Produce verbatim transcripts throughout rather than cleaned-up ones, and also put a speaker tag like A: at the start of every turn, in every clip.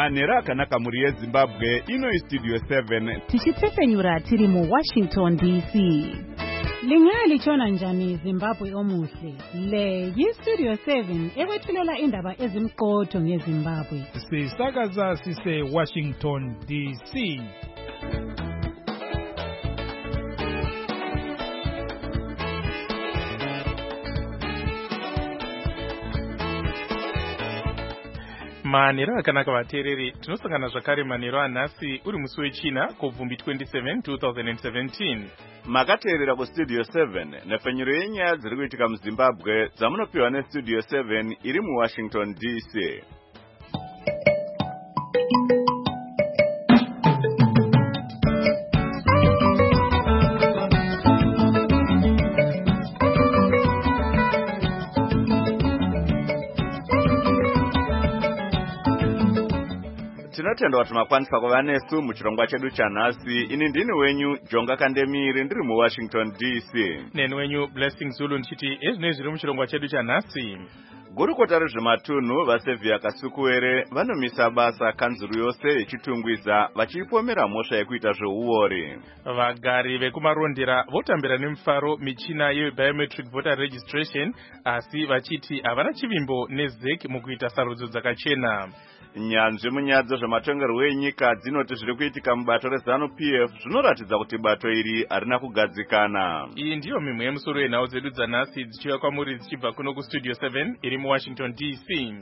A: manhero akanaka mhuri yeZimbabwe. Ino iStudio seven
B: tichitsepenyura tiri muWashington D C.
C: Lingalichona njani Zimbabwe omuhle? Le yiStudio seven ekwethulela indaba ezimqotho ngeZimbabwe.
D: Sisakaza sise Washington D C. Manhero akanaka vateereri, tinosangana zvakare manhero anhasi uri musi wechina kubvumbi twenty-seven twenty seventeen.
A: Makateerera kuStudio seven nepfenyuro yenyaya dziri kuitika muZimbabwe dzamunopiwa neStudio seven iri muWashington D C. Tinotenda kuti makwanisa kuva nesu muchirongwa chedu chanhasi. Ini ndini wenyu Jonga Kandemiri ndiri muWashington D C.
D: Neni wenyu Blessing Zulu ndichiti ezvinoi zviri muchirongwa chedu chanhasi.
A: Gurukota rezvematunhu vaSevhia Kasukuwere vanomisa basa kanzuru yose yechitungwiza vachipomera mhosva yekuita zveuori.
D: Vagari vekumarondera votambira nemufaro michina yebiometric voter registration, asi vachiti havana chivimbo nezek mukuita sarudzo dzakachena.
A: Nyanzvi munyaya dzezvematongerwo enyika dzinoti zviri kuitika mubato reZANU-P F zvinoratidza kuti bato iri harina kugadzikana.
D: Iyi ndiyo mimwe yemusoro yenhau dzedu dzanhasi dzichiuya kwamuri dzichibva kuno kuStudio seven iri muWashington D C.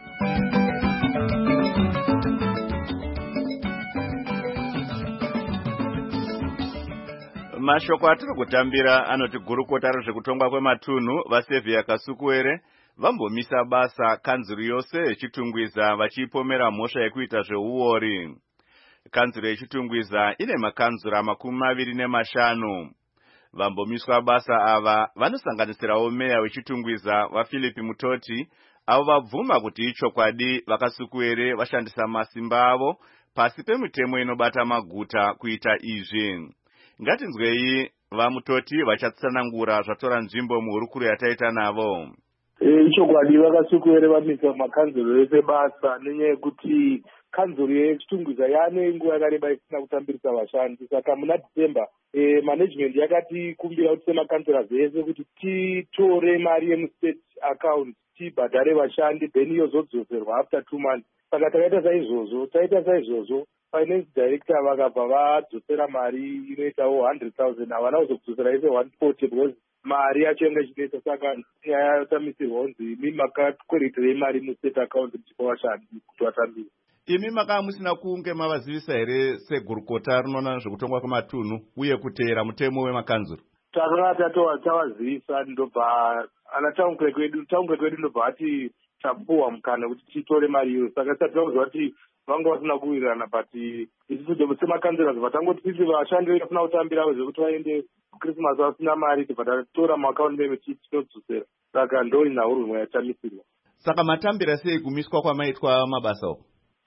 A: Mashoko atiri kutambira anoti gurukota rezvekutongwa kwematunhu vaSevhia Kasukuwere vambomisa basa kanzuru yose yechitungwiza vachipomera mhosva yekuita zveuori. Kanzuru yechitungwiza ine makanzura makumi maviri nemashanu. Vambomiswa basa ava vanosanganisirawo meya wechitungwiza vaPhilip Mutoti, avo vabvuma kuti ichokwadi vaKasukuwere vashandisa masimba avo pasi pemitemo inobata maguta kuita izvi. Ngatinzwei vaMutoti vachatsanangura zvatora nzvimbo muhurukuro yataita navo.
E: Ichokwadi vaKasukuwere vamisa makanzuro ese basa nenyaya yekuti kanzuro yechitungwiza yane nguva yakareba isina kutambirisa vashandi. Saka muna December e, management yakati kumbira kuti semakanzura zvese kuti titore mari yemustate account tibhadhare vashandi then yozodzoserwa after two months. Saka takaita saizvozvo taita saizvozvo finance director vakabva vadzosera mari inoitawo one hundred thousand havana kuzodzosera ise one forty because mari yacho yanga ichinetsa. Saka nyaya yotamisirwa kunzi imi makakwereterei mari mustate account muchipa vashandi kuti vatambire.
A: Imi makaa musina kunge mavazivisa here segurukota rinoona zvekutongwa kwematunhu uye kuteera mutemo wemakanzuro?
E: Takanga tatova tavazivisa ndobva ana town clerk wedu town clerk wedu ndobva ati tapuwa mukana kuti titore mari iyo. Saka tisati takuziva kuti vanga vasina kuwirirana but isusu semakanzura zva tangoti titi vashandi vafuna kutambira zvekuti vaende kuChristmas vasina mari tibva tatora muakaunti meme tinodzosera. Saka ndo inhauro imwe yatamisirwa.
A: Saka matambira sei kumiswa kwamaitwa mabasa o?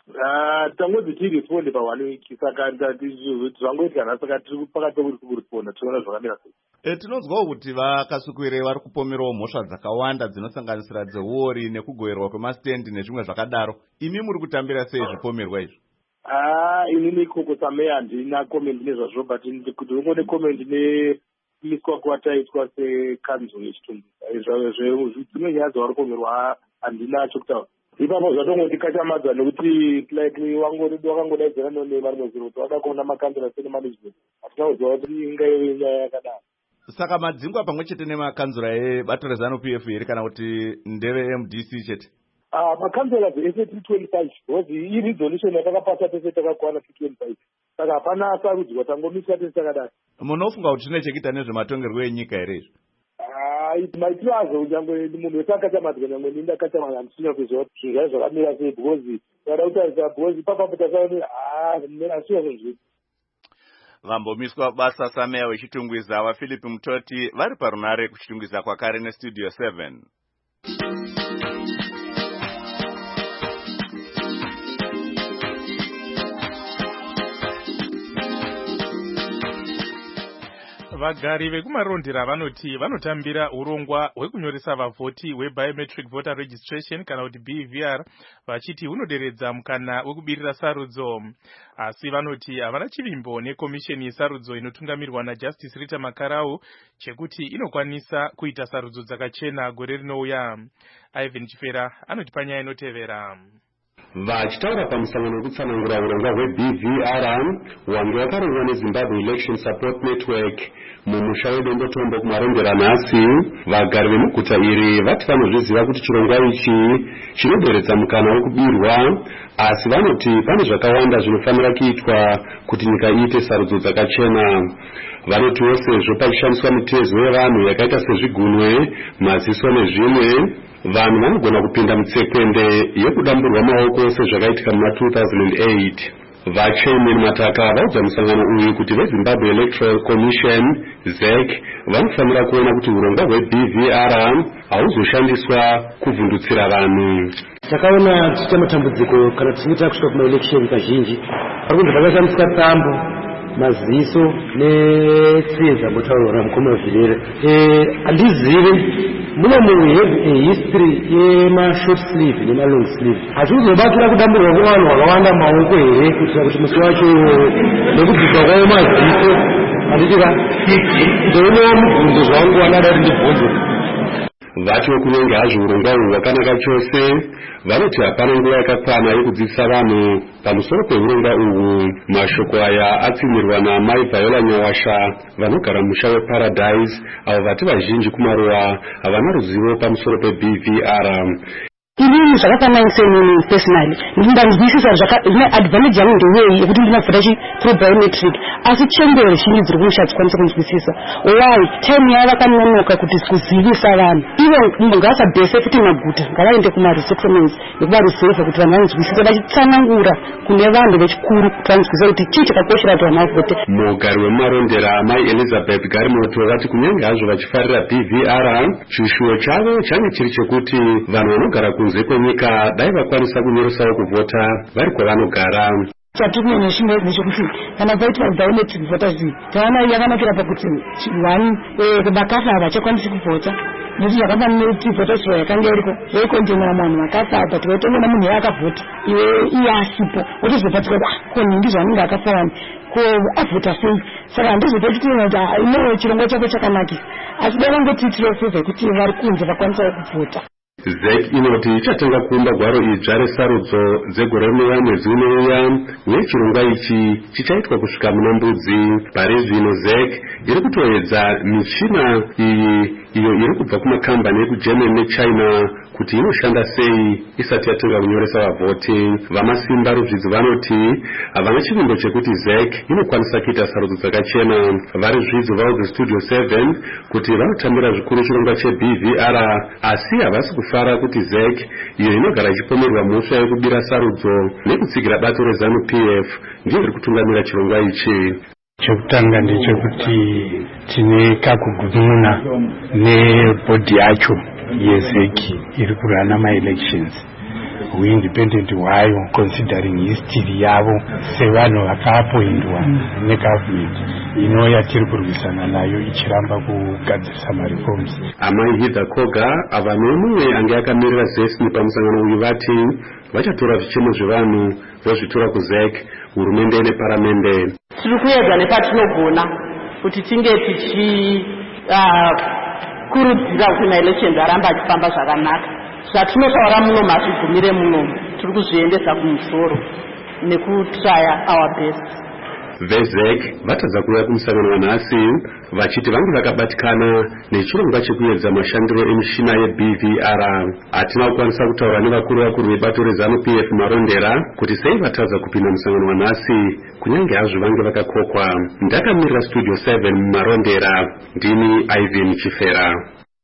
E: Ah, tangodzi tiresponde pa one week. Saka zvangoitika nhasi saka tiri pakati pekuresponda tiona zvakamira sei.
A: E, tinonzwawo kuti vaKasukuwere vari kupomerawo mhosva dzakawanda dzinosanganisira dzeuori nekugoverwa kwemastendi nezvimwe zvakadaro. Imi muri kutambira sei zvipomerwa izvi?
E: Ah, inini ikoko sameya handina comment nezvazvo but kuti ungone comment nemiswa kwataitwa sekanzuro yechitungwiza. Dzimwe nyaya dzavari kupomerwa handinacho kutaura. Ipapo zvatongoti kachamadza nekuti like wakangodaidzana nevarimwe ziro kuti wada kuona makanzura sene management. Hatina kuziva kuti ingaive nyaya yakadaro.
A: Saka madzingwa pamwe chete nemakanzura ebato reZANU-P F here kana kuti ndeve M D C chete?
E: Ah, makanzura ese three twenty-five because i resolution yatakapasa tese takakwana three twenty-five. Saka hapana asarudzwa tangomiswa tese takadaro.
A: Munofunga kuti zvine chekuita nezvematongerwo enyika here izvi?
E: Ah, maitiro azvo nyangwe munhu wese akachamadza nyangwe nini akachamadza handisina kuziva kuti zvinhu zvaiva zvakamira sei because ndada kutarisa because ipapo tasaoni ah handisina kuzviita.
A: Vambomiswa basa sameya wechitungwiza vaPhilip Mutoti vari parunare kuchitungwiza kwakare neStudio seven.
D: Vagari vekumarondera vanoti vanotambira urongwa hwekunyoresa vavhoti hwebiometric voter registration kana kuti B V R vachiti hunoderedza mukana wekubirira sarudzo. Asi vanoti havana chivimbo nekomisheni yesarudzo inotungamirwa naJustice Rita Makarau chekuti inokwanisa kuita sarudzo dzakachena gore rinouya. Ivan Chifera anoti panyaya inotevera.
F: Vachitaura pamusangano wekutsanangura urongwa hwe-B V R wange wakarongwa neZimbabwe Election Support Network mumusha weDombotombo kumarondera nhasi, vagari vemuguta iri vati vanozviziva kuti chirongwa ichi chinoderedza mukana wekubirwa, asi vanoti pane zvakawanda zvinofanira kuitwa kuti nyika iite sarudzo dzakachena. Vanotiwo sezvo pachishandiswa mitezo yevanhu yakaita sezvigunwe, maziso nezvimwe, vanhu vanogona kupinda mutsekwende yekudamburwa maoko sezvakaitika muna two thousand eight. Vachairman Mataka vaudza musangano uyu kuti veZimbabwe Electoral Commission Z E C vanofanira kuona kuti urongwa hwe-B V R hauzoshandiswa kuvhundutsira vanhu.
G: Takaona tichita matambudziko kana tichita kusvika kuma-election kazhinji pakunzi vakashandisa tambo, maziso netsiye dzambotaurwa mukoma wezvirere. Handizivi mune munhu history yema-short sleeve nema-long sleeve. Hatizobatira kudamburwa kuvanhu vakawanda maoko here kuitira kuti musi wacho nekubviswa kwawo maziso handichika ndoonewo mubvunzo zvangu vanada kuti ndibvunze.
F: Vacho kunenge hazvo urongwa uhwu hwakanaka chose, vanoti hapana nguva yakakwana yekudzidzisa vanhu pamusoro peurongwa uhwu. Mashoko aya atsimirwa naMai Viola Nyawasha vanogara musha weParadise, avo vati vazhinji kumaruwa havana ruzivo pamusoro pe-B V R.
H: Inini zvakafanana senini personally ndinganzwisisa zvine advantage yangu ndeyei yekuti ndinobvira chi through biometric, asi chembere zhinji dziri kumushatsi kwanisa kunzwisisa why time yavo vakanonoka kuti kuzivisa vanhu. Ivo ngavasabhese futi maguta ngavaende kuma-resettlements nekuvarusevha kuti vanhu vanzwisise vachitsanangura kune vanhu vechikuru kuti vanzwisise kuti chii chakakoshera kuti vanhu vavote.
F: Mugari wemarondera Mai Elizabeth Garimoto vati kunyange hazvo vachifarira B V R, chishuwo chavo change chiri chekuti vanhu vanogara kunze kwenyika dai vakwanisa kunyorosawo kuvhota vari kwavanogara.
H: Chatiri nechimwe nechekuti kana paitwa biometric voters taona yakanakira pakuti one vakasa havachakwanisi kuvhota nekuti zvakafanana nekuti voters yakanga iriko yaikondenera vanhu vakasa apa tikaitongona munhu yakavhota iwe iye asipo wotozopatika kuti ko ndizvo anenge akafa vanhu ko avhota sei. Saka handizototitiona kuti inewo chirongwa chako chakanakisa, asi dai vangotiitirawo fevha yekuti vari kunze vakwanisawo kuvhota.
F: Z E C inoti ichatanga kuumba gwaro idzva resarudzo dzegore rinouya mwedzi unouya, uye chirongwa ichi chichaitwa kusvika muna Mbudzi. Pari zvino Z E C iri kutoedza michina iyi iyo iri kubva kumakambani ekuGermany neChina kuti inoshanda sei isati yatanga kunyoresa vavhoti. Vamasimba ruzvidzi vanoti havana chivimbo chekuti Z E C inokwanisa kuita sarudzo dzakachena. Vari zvidzi vaudze Studio seven kuti vanotambira zvikuru chirongwa che-B V R, asi havasi kufara kuti Z E C iyo inogara ichipomerwa mhosva yekubira sarudzo nekutsigira bato reZANU P F ndiyo iri kutungamira chirongwa ichi.
I: Chekutanga ndechekuti tine kakugununa nebhodhi yacho yeZ E C iri kurana ma-elections hweindependent hwayo considering history yavo sevanhu vakaappoindwa negovernment inouya tiri kurwisana nayo ichiramba kugadzirisa mareforms.
F: Amai Hidha Koga ava nomumwe ange akamirira Z E C pamusangano uyu vati vachatora zvichemo zvevanhu vozvitora kuZ E C, hurumende neparamende.
J: Tiri kuedza nepatinogona kuti tinge tichi kurudzira kuti ma-elections aramba achifamba zvakanaka. Zvatinotaura muno mazvigumire muno tiri kuzviendesa kumusoro nekutraya our best.
F: VeZ E C vatadza kuuya kumusangano wanhasi vachiti vange vakabatikana nechirongwa chekuedza mashandiro emishina ye-B V R. Hatina kukwanisa kutaura nevakuru vakuru vebato reZANU P F marondera kuti sei vatadza kupinda musangano wanhasi kunyange hazvo vange vakakokwa. Ndakamirira Studio seven mumarondera, ndini Ivan Chifera.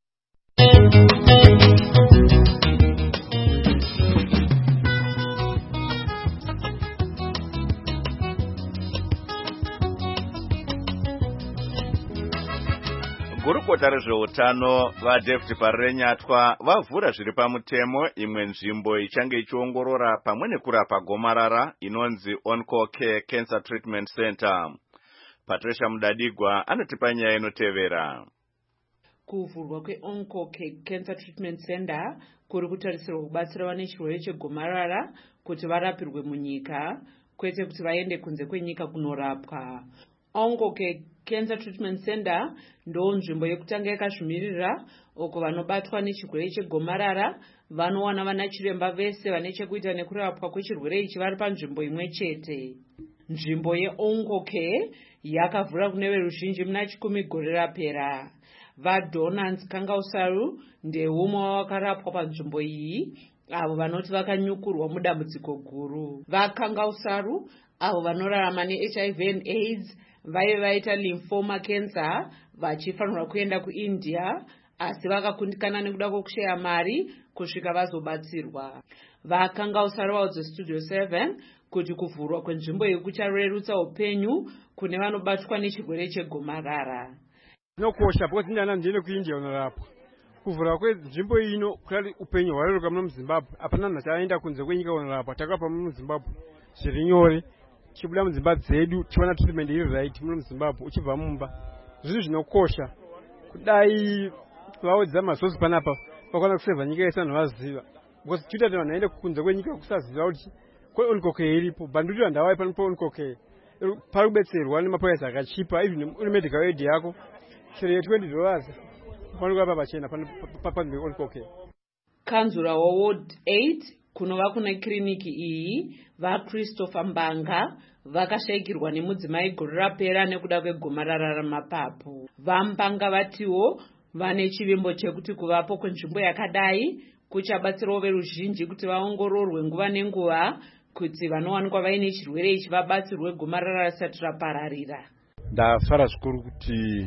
A: Gurukota rezveutano vaDavid Parenyatwa vavhura zviri pamutemo imwe nzvimbo ichange ichiongorora pamwe nekurapa gomarara inonzi On-Call Care Cancer Treatment Center. Patricia Mudadigwa anotipa nyaya inotevera.
K: Kuvhurwa kweOnkocare Cancer Treatment Center kuri kutarisirwa kubatsira vane chirwere chegomarara kuti varapirwe munyika kwete kuti vaende kunze kwenyika kunorapwa. Oncocare Cancer Treatment Center ndo nzvimbo yekutanga yakazvimirira uko vanobatwa nechirwere chegomarara vanowana vana chiremba vese vane chekuita nekurapwa kwechirwere ichi vari panzvimbo imwe chete. Nzvimbo yeOncocare yakavhura kune veruzhinji muna chikumi gore rapera. VaDonans Kangausaru ndeumwe wakarapwa panzvimbo iyi avo vanoti vakanyukurwa mudambudziko guru. VaKangausaru avo vanorarama neH I V and AIDS vaive vaita lymphoma cancer vachifanirwa kuenda kuIndia asi vakakundikana nekuda kwokushaya mari kusvika vazobatsirwa. VaKangausaru vaudza Studio seven kuti kuvhurwa kwenzvimbo iyi kucharerutsa upenyu kune vanobatwa nechirwere chegomarara.
L: Nokosha because ndana ndine kuIndia unorapwa. Kuvhura kwenzvimbo ino kuri upenyu hwareruka muno muZimbabwe. Apana munhu achaenda kunze kwenyika unorapwa. Takapa muno muZimbabwe zviri nyore. Chibuda mudzimba dzedu tiwana treatment iri right muno muZimbabwe uchibva mumba. Zvinhu zvinokosha. Kudai vaudza masosi panapa vakwana kuseva nyika yese vanhu vaziva. Because tita kuti vanhu vaende kunze kwenyika kusaziva kuti kweOncocare iripo. Banduri vandawai pano paOncocare. Pari kubetserwa nemapuraizi akachipa even uri medical aid yako. Chero twenty dollars. Panokuva pachena panzvimbo yeOncocare.
K: Kanzura waWard eight kunova kuna kliniki iyi vaChristopher Mbanga vakashayikirwa nemudzimai gore rapera nekuda kwegomarara ramapapu. VaMbanga vatiwo vane chivimbo chekuti kuvapo kwenzvimbo yakadai kuchabatsirawo veruzhinji kuti vaongororwe nguva nenguva kuti vanowanikwa vaine chirwere ichi vabatsirwe gomarara risati rapararira.
M: Ndafara zvikuru kuti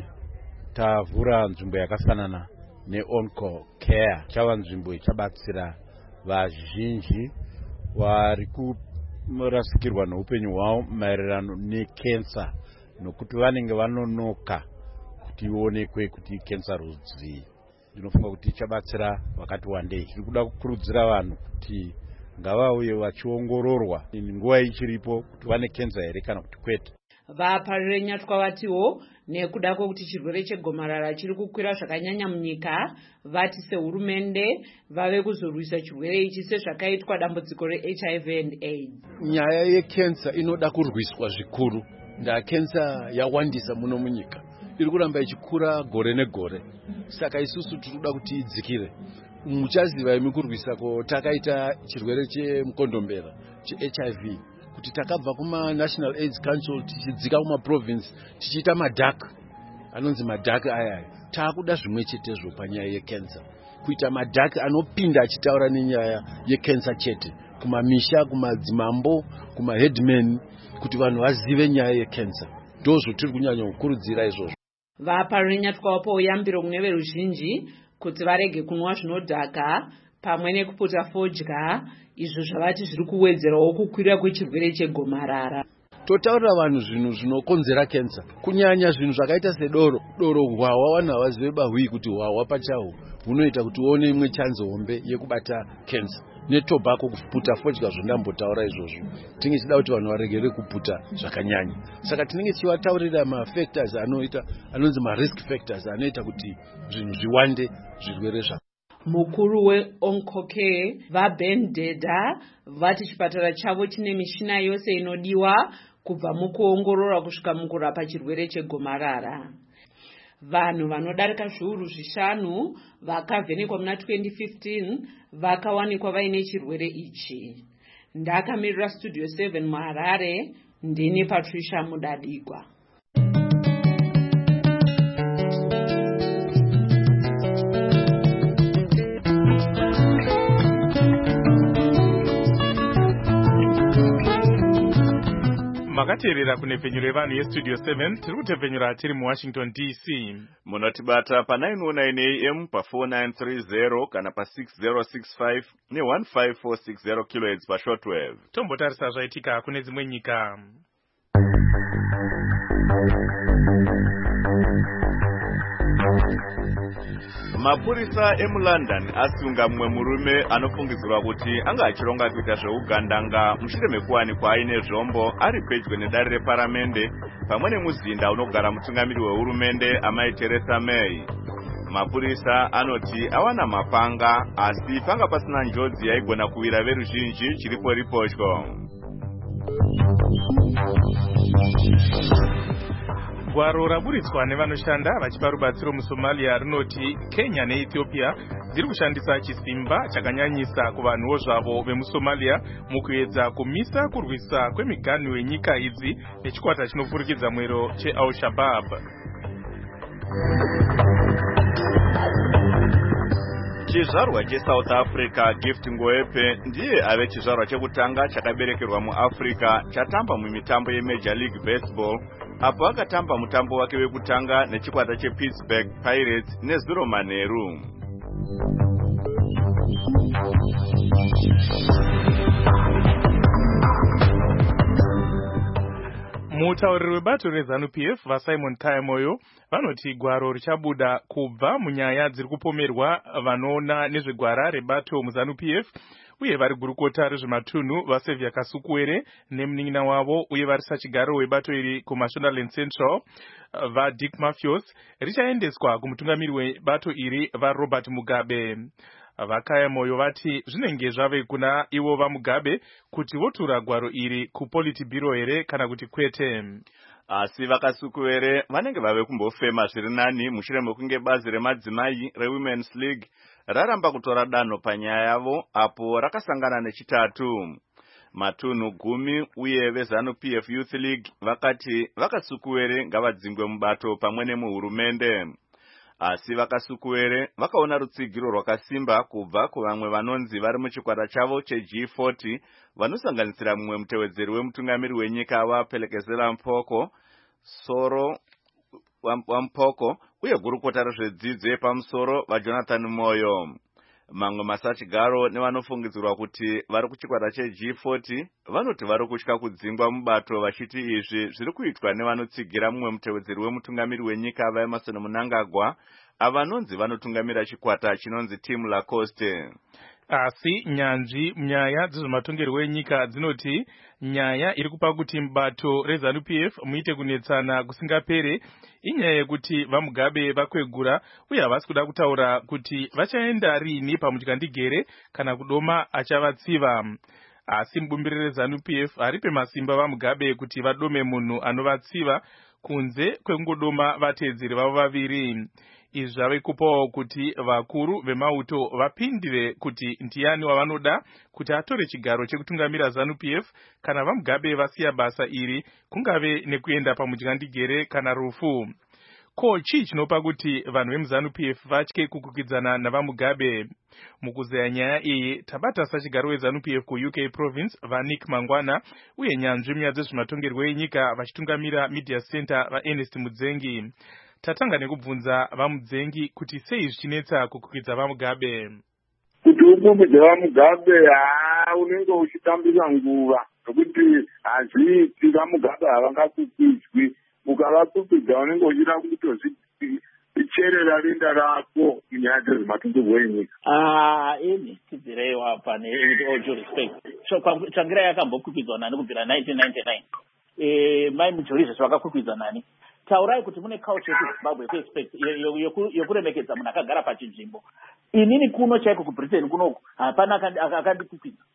M: tavhura nzvimbo yakafanana neOncocare chava nzvimbo ichabatsira vazhinji vari kurasikirwa neupenyu hwavo maererano nekensa nokuti vanenge vanonoka kuti ionekwe kuti kensa rudzi. Ndinofunga kuti ichabatsira vakati wandei. Tiri kuda kukurudzira vanhu kuti ngavauye vachiongororwa nguva ichiripo kuti vane kensa here kana kuti kwete.
K: Vaparire nyatwa vatiwo nekuda kwokuti chirwere chegomarara chiri kukwira zvakanyanya munyika vati sehurumende vave kuzorwisa chirwere ichi sezvakaitwa dambudziko reH I V and AIDS.
N: Nyaya yekensa inoda kurwiswa zvikuru. Nda kensa yawandisa muno munyika. Iri kuramba ichikura gore negore. Saka isusu tinoda kuti idzikire. Muchaziva imi kurwisa ko takaita chirwere chemukondombera cheH I V. Kuti takabva kuma National AIDS Council tichidzika kuma province tichiita madhaka anonzi madhaka aya taakuda zvimwe chetezvo panyaya yekensa kuita madhaka anopinda achitaura nenyaya yekensa chete kumamisha kumadzimambo kuma headmen kuti vanhu vazive nyaya yekensa ndozvo tiri kunyanya kukurudzira izvozvo.
K: Vaparire nyatwa wapo uyambiro kune veruzhinji kuti varege kunwa zvinodhaka pamwe nekupota fodya izvo zvavati zviri kuwedzerawo kukwira kwechirwere chegomarara.
N: Totaurira vanhu zvinhu zvinokonzera kensa kunyanya zvinhu zvakaita sedoro doro hwawa vanhu havazive bahwi kuti hwawa pachaho hunoita kuti uone imwe chanzo hombe yekubata kensa netobhako kuputa fodya zvondambotaura izvozvo. Tinenge tichida kuti vanhu varegere kuputa zvakanyanya. Saka tinenge tichivataurira mafactors anoita anonzi marisk factors anoita kuti zvinhu zviwande zvirwere zva.
K: Mukuru weOncocare vaBen Deda vati chipatara chavo chine mishina yose inodiwa kubva mukuongorora kusvika mukurapa chirwere chegomarara. Vanhu vanodarika zviuru zvishanu vakavhenekwa muna twenty fifteen vakawanikwa vaine chirwere ichi. Ndakamirira Studio seven muHarare, ndini Patricia Mudadigwa.
D: Makateerera kune penyu revanhu yeStudio seven tiri kutepfenyura tiri muWashington D C.
A: Munotibata pa nine oh nine A M pa four nine three zero kana pa six zero six five ne one five four six zero kilohertz pa shortwave.
D: Tombotarisa zvaitika kune dzimwe nyika.
A: Mapurisa emuLondon asunga mumwe murume anofungidzirwa kuti anga achironga kuita zveugandanga mushure mekuwanikwa aine zvombo ari pedyo nedare reparamende pamwe nemuzinda unogara mutungamiri wehurumende amai Theresa May. Mapurisa anoti awana mapanga asi panga pasina njodzi yaigona kuwira veruzhinji chiripo ripotyo.
D: Gwaro raburitswa nevanoshanda vachipa rubatsiro muSomalia rinoti Kenya neEthiopia dziri kushandisa chisimba chakanyanyisa kuvanhuwo zvavo vemuSomalia mukuedza kumisa kurwisa kwemiganhu wenyika idzi nechikwata chinofurikidza mwero cheAl-Shabaab.
A: Chizvarwa cheSouth Africa Gift Ngoepe ndiye ave chizvarwa chekutanga chakaberekerwa muAfrica chatamba mumitambo yeMajor League Baseball apo akatamba mutambo wake wekutanga nechikwata chePittsburgh Pirates nezuro manheru.
D: Mutauriri webato reZANU-P F vaSimon Kayamoyo vanoti gwaro richabuda kubva munyaya dziri kupomerwa vanoona nezvegwara rebato muZANU-P F uye vari gurukota rezvematunhu vaSevia Kasukuwere nemunin'ina wavo uye vari sachigaro webato iri kuMashonaland Central vaDick Mafios richaendeswa kumutungamiri webato iri vaRobert Mugabe. VaKayamoyo vati zvinenge zvave kuna ivo vaMugabe kuti votura gwaro iri kuPolitburo here kana kuti kwete.
A: Asi vaKasukuwere vanenge vave kumbofema zviri nani mushure mekunge bazi remadzimai reWomen's League raramba kutora danho panyaya yavo apo rakasangana nechitatu. Matunhu gumi uye veZANU-P F Youth League vakati vaKasukuwere ngavadzingwe mubato pamwe nemuhurumende. Asi vaKasukuwere vakaona rutsigiro rwakasimba kubva kuvamwe vanonzi vari muchikwata chavo cheG forty vanosanganisira mumwe mutevedzeri wemutungamiri wenyika vaPhelekezela Mpoko, Soro Wampoko uye gurukota rezvedzidzo yepamusoro vaJonathan Moyo. Mamwe masachigaro nevanofungidzirwa kuti vari kuchikwata cheG forty vanoti vari kutya kudzingwa mubato vachiti izvi zviri kuitwa nevanotsigira mumwe mutevedzeri wemutungamiri wenyika vaEmerson Mnangagwa avanonzi vanotungamira chikwata chinonzi Team Lacoste.
D: Asi nyanzvi munyaya dzezvematongerwo enyika dzinoti nyaya iri kupa kuti mubato reZANU-P F muite kunetsana kusingapere inyaya yekuti vaMugabe vakwegura uye havasi kuda kutaura kuti vachaenda rini pamutyandigere kana kudoma achavatsiva. Asi mubumbiri reZANU-P F haripe masimba vaMugabe kuti vadome munhu anovatsiva kunze kwekungodoma vateedzeri vavo vaviri. Izvi zvave kupawo kuti vakuru vemauto vapindire kuti ndiani wavanoda kuti atore chigaro chekutungamira ZANU-P F kana vaMugabe vasiya basa iri kungave nekuenda pamutyandigere kana rufu. Ko chii chinopa kuti vanhu vemuZANU-P F vatye kukwikwidzana navaMugabe? Mukuzeya nyaya iyi tabata sachigaro weZANU-P F kuU K province vaNick Mangwana uye nyanzvi munyaya dzezvematongerwo enyika vachitungamira Media Center vaErnest Mudzengi. Tatanga nekubvunza vaMudzengi kuti sei zvichinetsa kukwikwidzana vaMugabe.
E: Kuti ukwikwidzana vaMugabe haa unenge uchitambisa nguva nokuti hazviiti vaMugabe havangakwikwidzwi. Ukavakwikwidzwa unenge uchida kutozvicherera rinda rako munyaya dzezvematongerwo enyika.
O: Ah, ini tidzirewo apa all due respect. So Tsvangira yakambokwikwidzwa nani kubvira nineteen ninety-nine. Eh, mai Mujorisi zvakakwikwidzwa nani. Taurai kuti mune culture yeZimbabwe respect yokuremekedza munhu akagara pachinzvimbo. Inini kuno chaiko kuBritain kunoku hapana akandikwikwidzwa.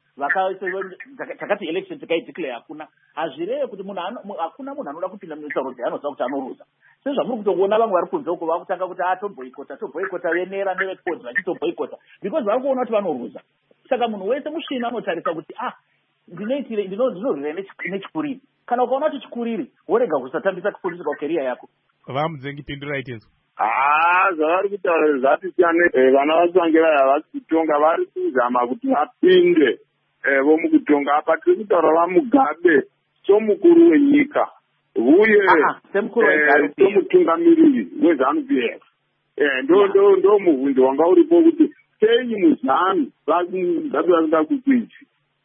O: Takati election tikaideclare hakuna. Hazvirevi kuti munhu hakuna munhu anoda kupinda mutauro dzaanoziva kuti anoruza. Sezvamuri kutoona vamwe vari kunze uko vakutanga kuti atomboikota tomboikota venera nevekoti vachitomboikota because vari kuona kuti vanoruza. Saka munhu wese mushina anotarisa kuti ah ndinoitire ndinorwira nechikuriri. Kana ukaona kuti chikuriri worega kusatambisa political career yako.
D: VaMudzengi pindurai tezo.
E: Ah, zvavari kutaura zvatisiyane vana vaTsvangira havasi kutonga vari kuzama kuti vapinde vomukutonga apa tiri kutaura vaMugabe somukuru wenyika uye somutungamiriri weZANU-P F. Ndo mubvunzo wanga uripo kuti sei muZANU vaMugabe vasingakwikwidzwi.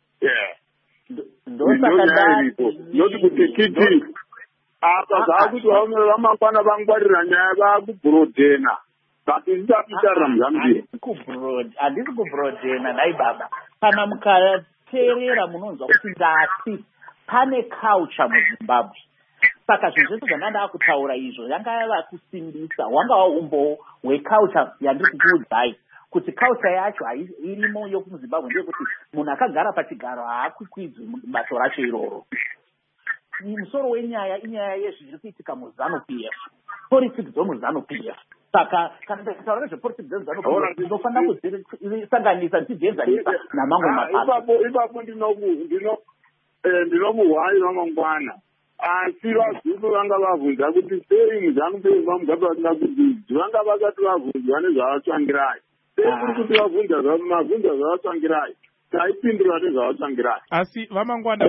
E: Noti kuti kiti apa zvakuti vamwe vamangwana vangwarira nyaya vakubhurodhena
P: but isati tarira muzambia.
O: Handisi kubrodhena nhai baba. Kana mukateerera munonzwa kuti ndati pane culture muZimbabwe. Saka zvinhu zvese zvandanga kutaura izvo yanga yava kusimbisa wanga umbo hweculture yandiri kukuudzai kuti culture yacho irimo yokumuZimbabwe ndeyekuti munhu akagara pachigaro haakwikwidzi bato racho iroro. Musoro wenyaya inyaya yezviri kuitika muZanu-P F, politics dzomuZanu-P F. Saka kana ndataura nezvepolitics dzomuZanu-P F ndinofanira kudzisanganisa ndichidzenzanisa namamwe mapato.
P: Ipapo ndinomuhwai ramangwana. Asi vazukuru vanga vabvunza kuti sei muZanu-P F vamugabe vasingakuzvidzi, vanga vakati vabvunzwa nezvavatsvangirai. Sei kuri kuti vabvunza mabvunza zvavatsvangirai, taipindura nezvavatsvangirai.
D: Asi vamangwana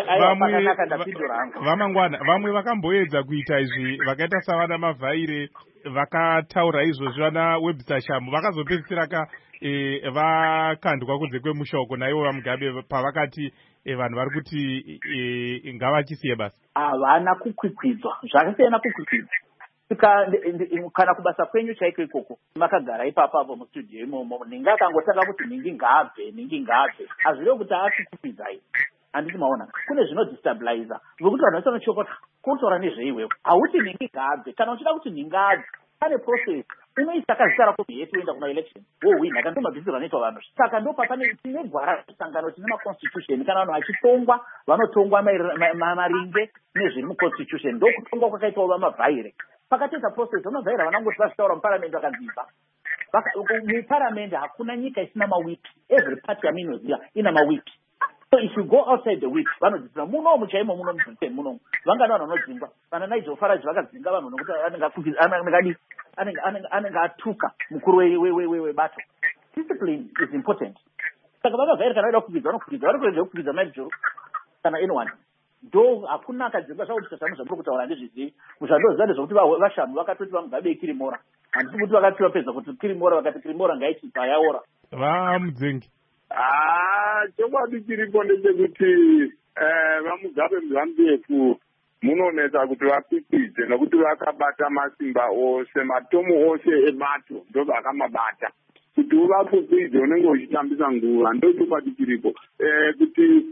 D: vamangwana vamwe vakamboedza kuita izvi vakaita savana mavhaire vakataura izvozvi vana Webster Shamu vakazopedzisira ka vakandwa kunze kwemushoko naivo vamugabe pavakati vanhu vari kuti ngavachisiye basa.
O: Havana kukwikwidzwa zvakasiyana kukwikwidzwa. Kana kubasa kwenyu chaiko ikoko makagara ipapo apo mustudio imomo ninga akangotanga kuti ningi ngabve ningi ngabve hazvirevo kuti aakukwidzai. Handiti maona kune zvinodestabilize zvokuti vanhu vese vanochokota kutora nezveiwewo hauti ningi ngabve kana uchida kuti ningabve pane process unoisa kazitara kuti yetu enda kuna election wowina kana ndomabvisirwa anoitwa vanhu. Saka ndo papane tine gwara sangano tine maconstitution kana vanhu vachitongwa vanotongwa maringe nezviri muconstitution ndokutongwa kwakaitwa vamavhaire pakatoita process vamavhaire vanangoti vachitaura muparamendi vakadzimba. Muparamendi hakuna nyika isina mawipi. Every party yaminoziva ina mawipi. So if you go outside the whip vanodzisira muno muchaimo muno muZimbabwe muno vangana vanhu vanodzingwa vana Nigel Farage vakadzinga vanhu nokuti anenge anenge anenge atuka mukuru webato. Discipline is important. Saka vamavhaire kana vaida kukwidza vanokwidza vanokwidza kukwidza Nigel kana anyone. Ndo hakuna akadzingwa zvakuti zvamwe zvamuri kutaura ndezvizivi muzvandoziva nezvokuti vashanu vakatoti vamugabe Kirimora. Handisi kuti vakati vapedza kuti Kirimora vakati Kirimora ngaiti payaora
D: vamudzengi.
P: Ah, chokwadi chiripo ndechekuti vamugabe muZanu-P F munonetsa kuti vapikwidze nokuti vakabata masimba ose matomo ose ebato ndo vakamabata. Kuti uvapikwidze unenge uchitambisa nguva ndo chokwadi chiripo kuti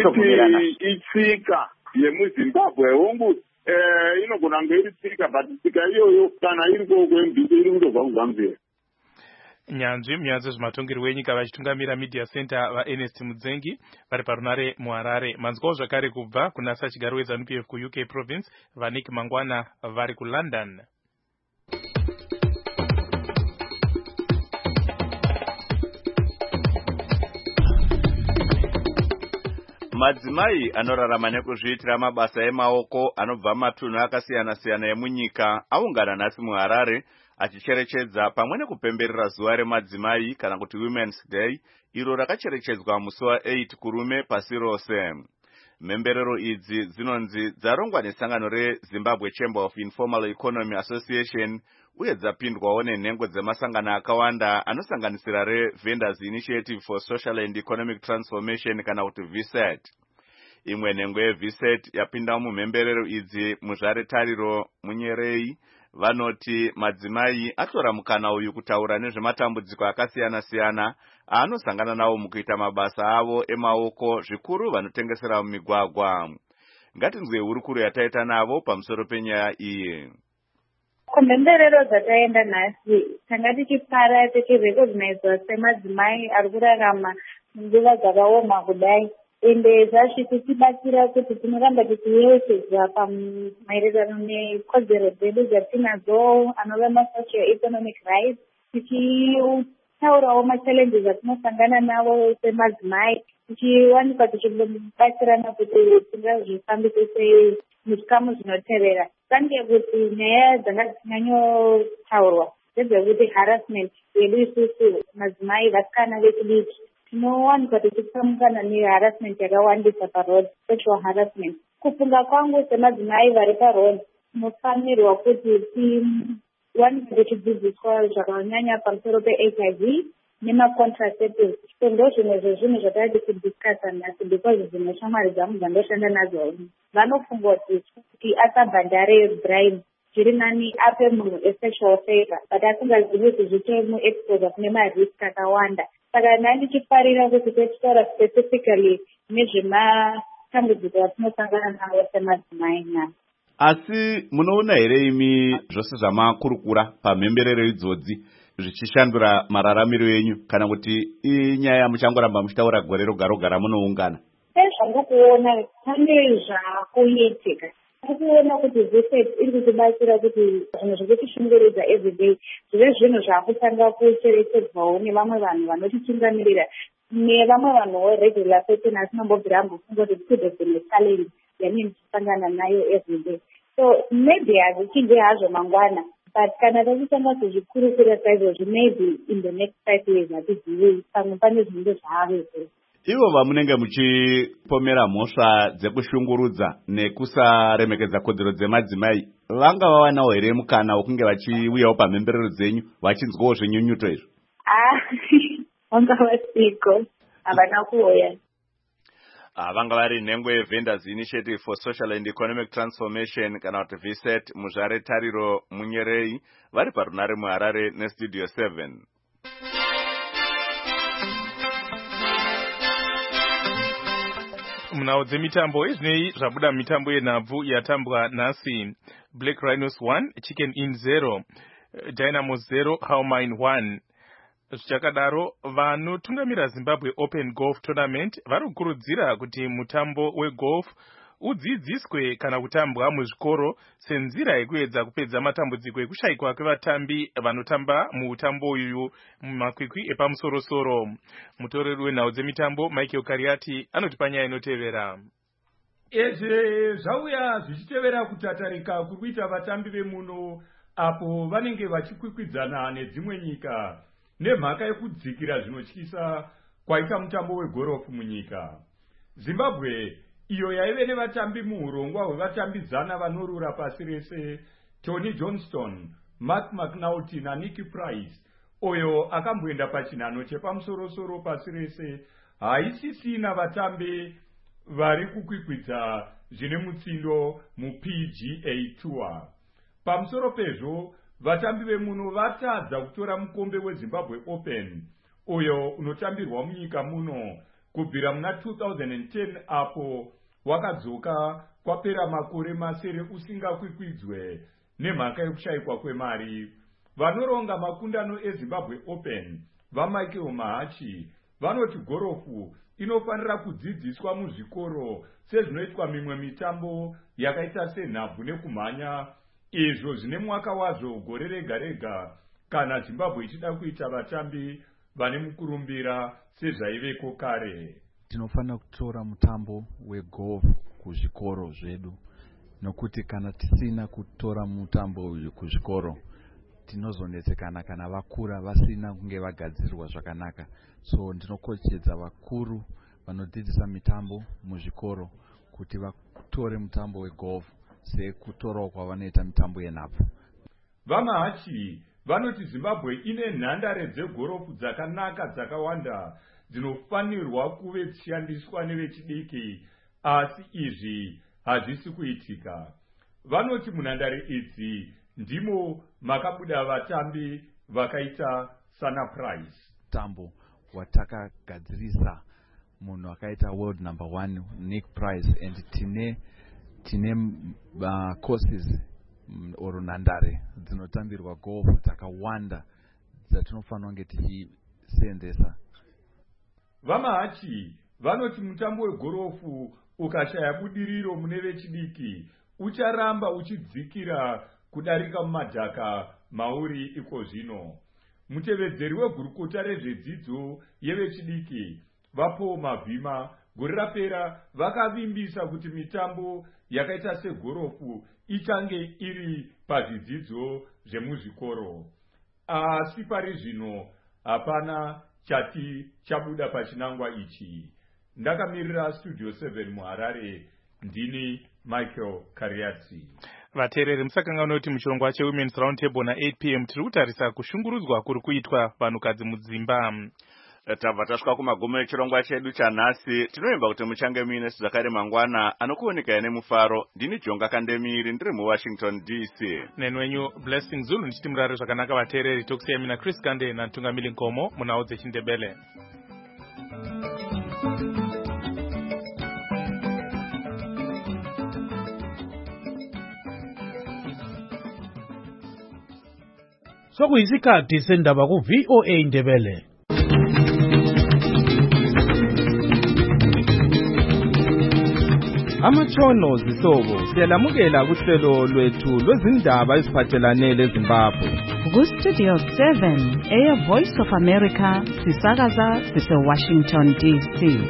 P: itsika yemuZimbabwe hongu inogona kunge iri tsika but tsika iyoyo kana iri kwembiso iri kutobva kuZanu-P F.
D: Nyanzvi munyanzvi zvematongero wenyika vachitungamira media center vaErnest Mudzengi vari parunare muHarare. Manzwawo zvakare kubva kuna sachigaro weZanu-P F kuU K province vaNick Mangwana vari kuLondon.
A: Madzimai anorarama nekuzviitira mabasa emaoko anobva matunhu akasiyana-siyana emunyika aungana nhasi muHarare achicherechedza pamwe nekupemberera zuva remadzimai kana kuti Women's Day iro rakacherechedzwa musi wa8 kurume pasi rose. Mhemberero idzi dzinonzi dzarongwa nesangano reZimbabwe Chamber of Informal Economy Association uye dzapindwawo nenhengo dzemasangano akawanda anosanganisira reVendors Initiative for Social and Economic Transformation kana kuti V S E T. Imwe nhengo yeV S E T yapinda mumhemberero idzi muzvare tariro munyerei vanoti madzimai atora mukana uyu kutaura nezvematambudziko akasiyana-siyana aanosangana nawo mukuita mabasa avo emaoko zvikuru vanotengesera mumigwagwa. Ngatinzwe hurukuro yataita navo pamusoro penyaya iyi.
Q: Kumhemberero dzataenda nhasi tanga tichipara tichirecognizwa semadzimai ari kurarama nguva dzakaoma kudai ende zvasviti tibatsira kuti tinoramba tichiyeuchedzwa pamaererano nekodzero dzedu dzatinadzo anova masocial economic rights tichitaurawo machallenges atinosangana navo semadzimai tichiwanikwa tichibatsirana kuti tingazvifambise sei muzvikamu zvinotevera. Kange kuti nyaya dzanga dzinganyotaurwa dzedzekuti harassment yedu isusu madzimai vasikana vechidiki tinowanikwa tichitsamukana neharassment yakawandisa paroad, sexual harassment. Kufunga kwangu semadzimai vari paroad tinofanirwa kuti tiwanikwa tichidzidziswa zvakanyanya pamusoro peH I V nemacontracetives. So ndo zvimwe zvezvinhu zvatadi kudiscassa nhasi because dzimwe shamwari dzangu dzandoshanda nadzo vanofunga kuti asabhandare bribe zviri nani ape munhu esexual favor but asingazivi kuti zvichimuexposa kune marisk akawanda. Saka nani ndichifarira kuti tichitaura specifically nezvematambudziko atinosangana nawo semadzimai nhasi.
A: Asi munoona here imi zvose zvamakurukura pamhemberero idzodzi zvichishandura mararamiro enyu kana kuti inyaya muchangoramba muchitaura gore roga roga ramunoungana?
Q: Sezvandakuona pane zvakuitika. Tikuona kuti zeseti iri kutibatsira kuti zvinhu zvekutishunguridza everyday zvive zvinhu zvakutanga kucherechedzwawo nevamwe vanhu vanotichingamirira nevamwe vanhuwo regular person asinombobvira ambofunga kuti could have been a challenge yanini ndichisangana nayo everyday. So maybe hazvichinje hazvo mangwana but kana tachitanga kuzvikurukura saizvozvo maybe in the next five years hatizivi pamwe pane zvinenge zvaaveko.
A: Ivo vamunenge muchipomera mhosva dzekushungurudza nekusaremekedza kodzero dzemadzimai vanga vawanawo here mukana wokunge vachiuyawo pamhemberero dzenyu vachinzwawo zvenyunyuto izvo?
Q: Ah, vanga vasiko havana kuuya.
A: Vanga vari nhengo yeVendors Initiative for Social and Economic Transformation kana kuti V S E T muzvare Tariro Munyerei vari parunare muHarare neStudio seven.
D: Munhau dzemitambo izvinei zvabuda mitambo yenhabvu yatambwa nhasi. Black Rhinos one, Chicken Inn zero, Dynamo zero, Howmine one. Zvichakadaro vanotungamira Zimbabwe Open Golf Tournament vari kukurudzira kuti mutambo wegolf udzidziswe kana kutambwa muzvikoro senzira yekuedza kupedza matambudziko ekushayikwa kwevatambi vanotamba mutambo uyu mumakwikwi epamusorosoro. Mutoreri wenhau dzemitambo Michael Kariati anoti panyaya inotevera.
R: Ezve zvauya zvichitevera kutatarika kuri kuita vatambi vemuno apo vanenge vachikwikwidzana nedzimwe nyika nemhaka yekudzikira zvinotyisa kwaita mutambo wegorofu munyika. Zimbabwe iyo yaive nevatambi muurongwa hwevatambi zana vanorura pasi rese, Tony Johnston, Mark McNulty naNicky Price, oyo akamboenda pachinhano chepamusorosoro pasi rese, haisisina vatambi vari kukwikwidza zvine mutsindo muP G A Tour. Pamusoro pezvo, vatambi vemuno vatadza kutora mukombe weZimbabwe Open, uyo unotambirwa munyika muno kubvira muna two thousand ten apo wakadzoka kwapera makore masere usingakwikwidzwe nemhaka yekushayikwa kwemari. Vanoronga makundano eZimbabwe Open vaMichael Mahachi vanoti gorofu inofanira kudzidziswa muzvikoro sezvinoitwa mimwe mitambo yakaita senhabvu nekumhanya, izvo zvine mwaka wazvo gore rega rega kana Zimbabwe ichida kuita vatambi vane mukurumbira sezvaiveko kare.
S: Tinofanira kutora mutambo wegolf kuzvikoro zvedu, nokuti kana tisina kutora mutambo uyu kuzvikoro tinozonetsekana kana vakura vasina kunge vagadzirwa zvakanaka. So ndinokoshedza vakuru vanodzidzisa mitambo muzvikoro kuti vatore mutambo wegolf sekutorawo kwavanoita mitambo yenhabvu.
R: VaMahachi vanoti Zimbabwe ine nhandare dzegorofu dzakanaka dzakawanda dzinofanirwa kuve dzishandiswa nevechidiki, asi izvi hazvisi kuitika. Vanoti munhandare idzi ndimo makabuda vatambi vakaita sana Price.
S: Tambo watakagadzirisa munhu akaita world number one Nick Price, and tine tine uh, courses oro nhandare dzinotambirwa golf dzakawanda dzatinofanira kunge tichiseenzesa.
R: VaMahachi vanoti mutambo wegorofu ukashaya budiriro mune vechidiki ucharamba uchidzikira kudarika mumadhaka mauri iko zvino. Mutevedzeri wegurukota rezvedzidzo yevechidiki vaPaul Mavhima gore rapera vakavimbisa kuti mitambo yakaita segorofu ichange iri pazvidzidzo zvemuzvikoro, asi pari zvino hapana chati chabuda pachinangwa ichi. Ndakamirira Studio seven muHarare, ndini Michael Kariatsi.
D: Vateereri musakanganwa kuti muchirongwa cheWomen's Roundtable na eight p m tiri kutarisa kushungurudzwa kuri kuitwa vanhukadzi mudzimba.
A: tabva tasvika kumagumo echirongwa chedu chanhasi. Tinoimba kuti muchange muine zvakare mangwana anokuoneka nemufaro. Ndini Jonga Kandemiri ndiri muWashington D C.
D: Nenwenyu Blessing Zulu ndichiti murare zvakanaka vateereri. Tokusiyai mina Chris Kande natungamiri Nkomo munhau dzechindebele.
T: Sokuyisikhathi sendaba ku V O A Indebele.
U: Amatshono zihlobo siyalamukela kuhlelo lwethu lwezindaba eziphathelane leZimbabwe.
B: Ku Studio seven eya Voice of America sisakaza sise Washington D C.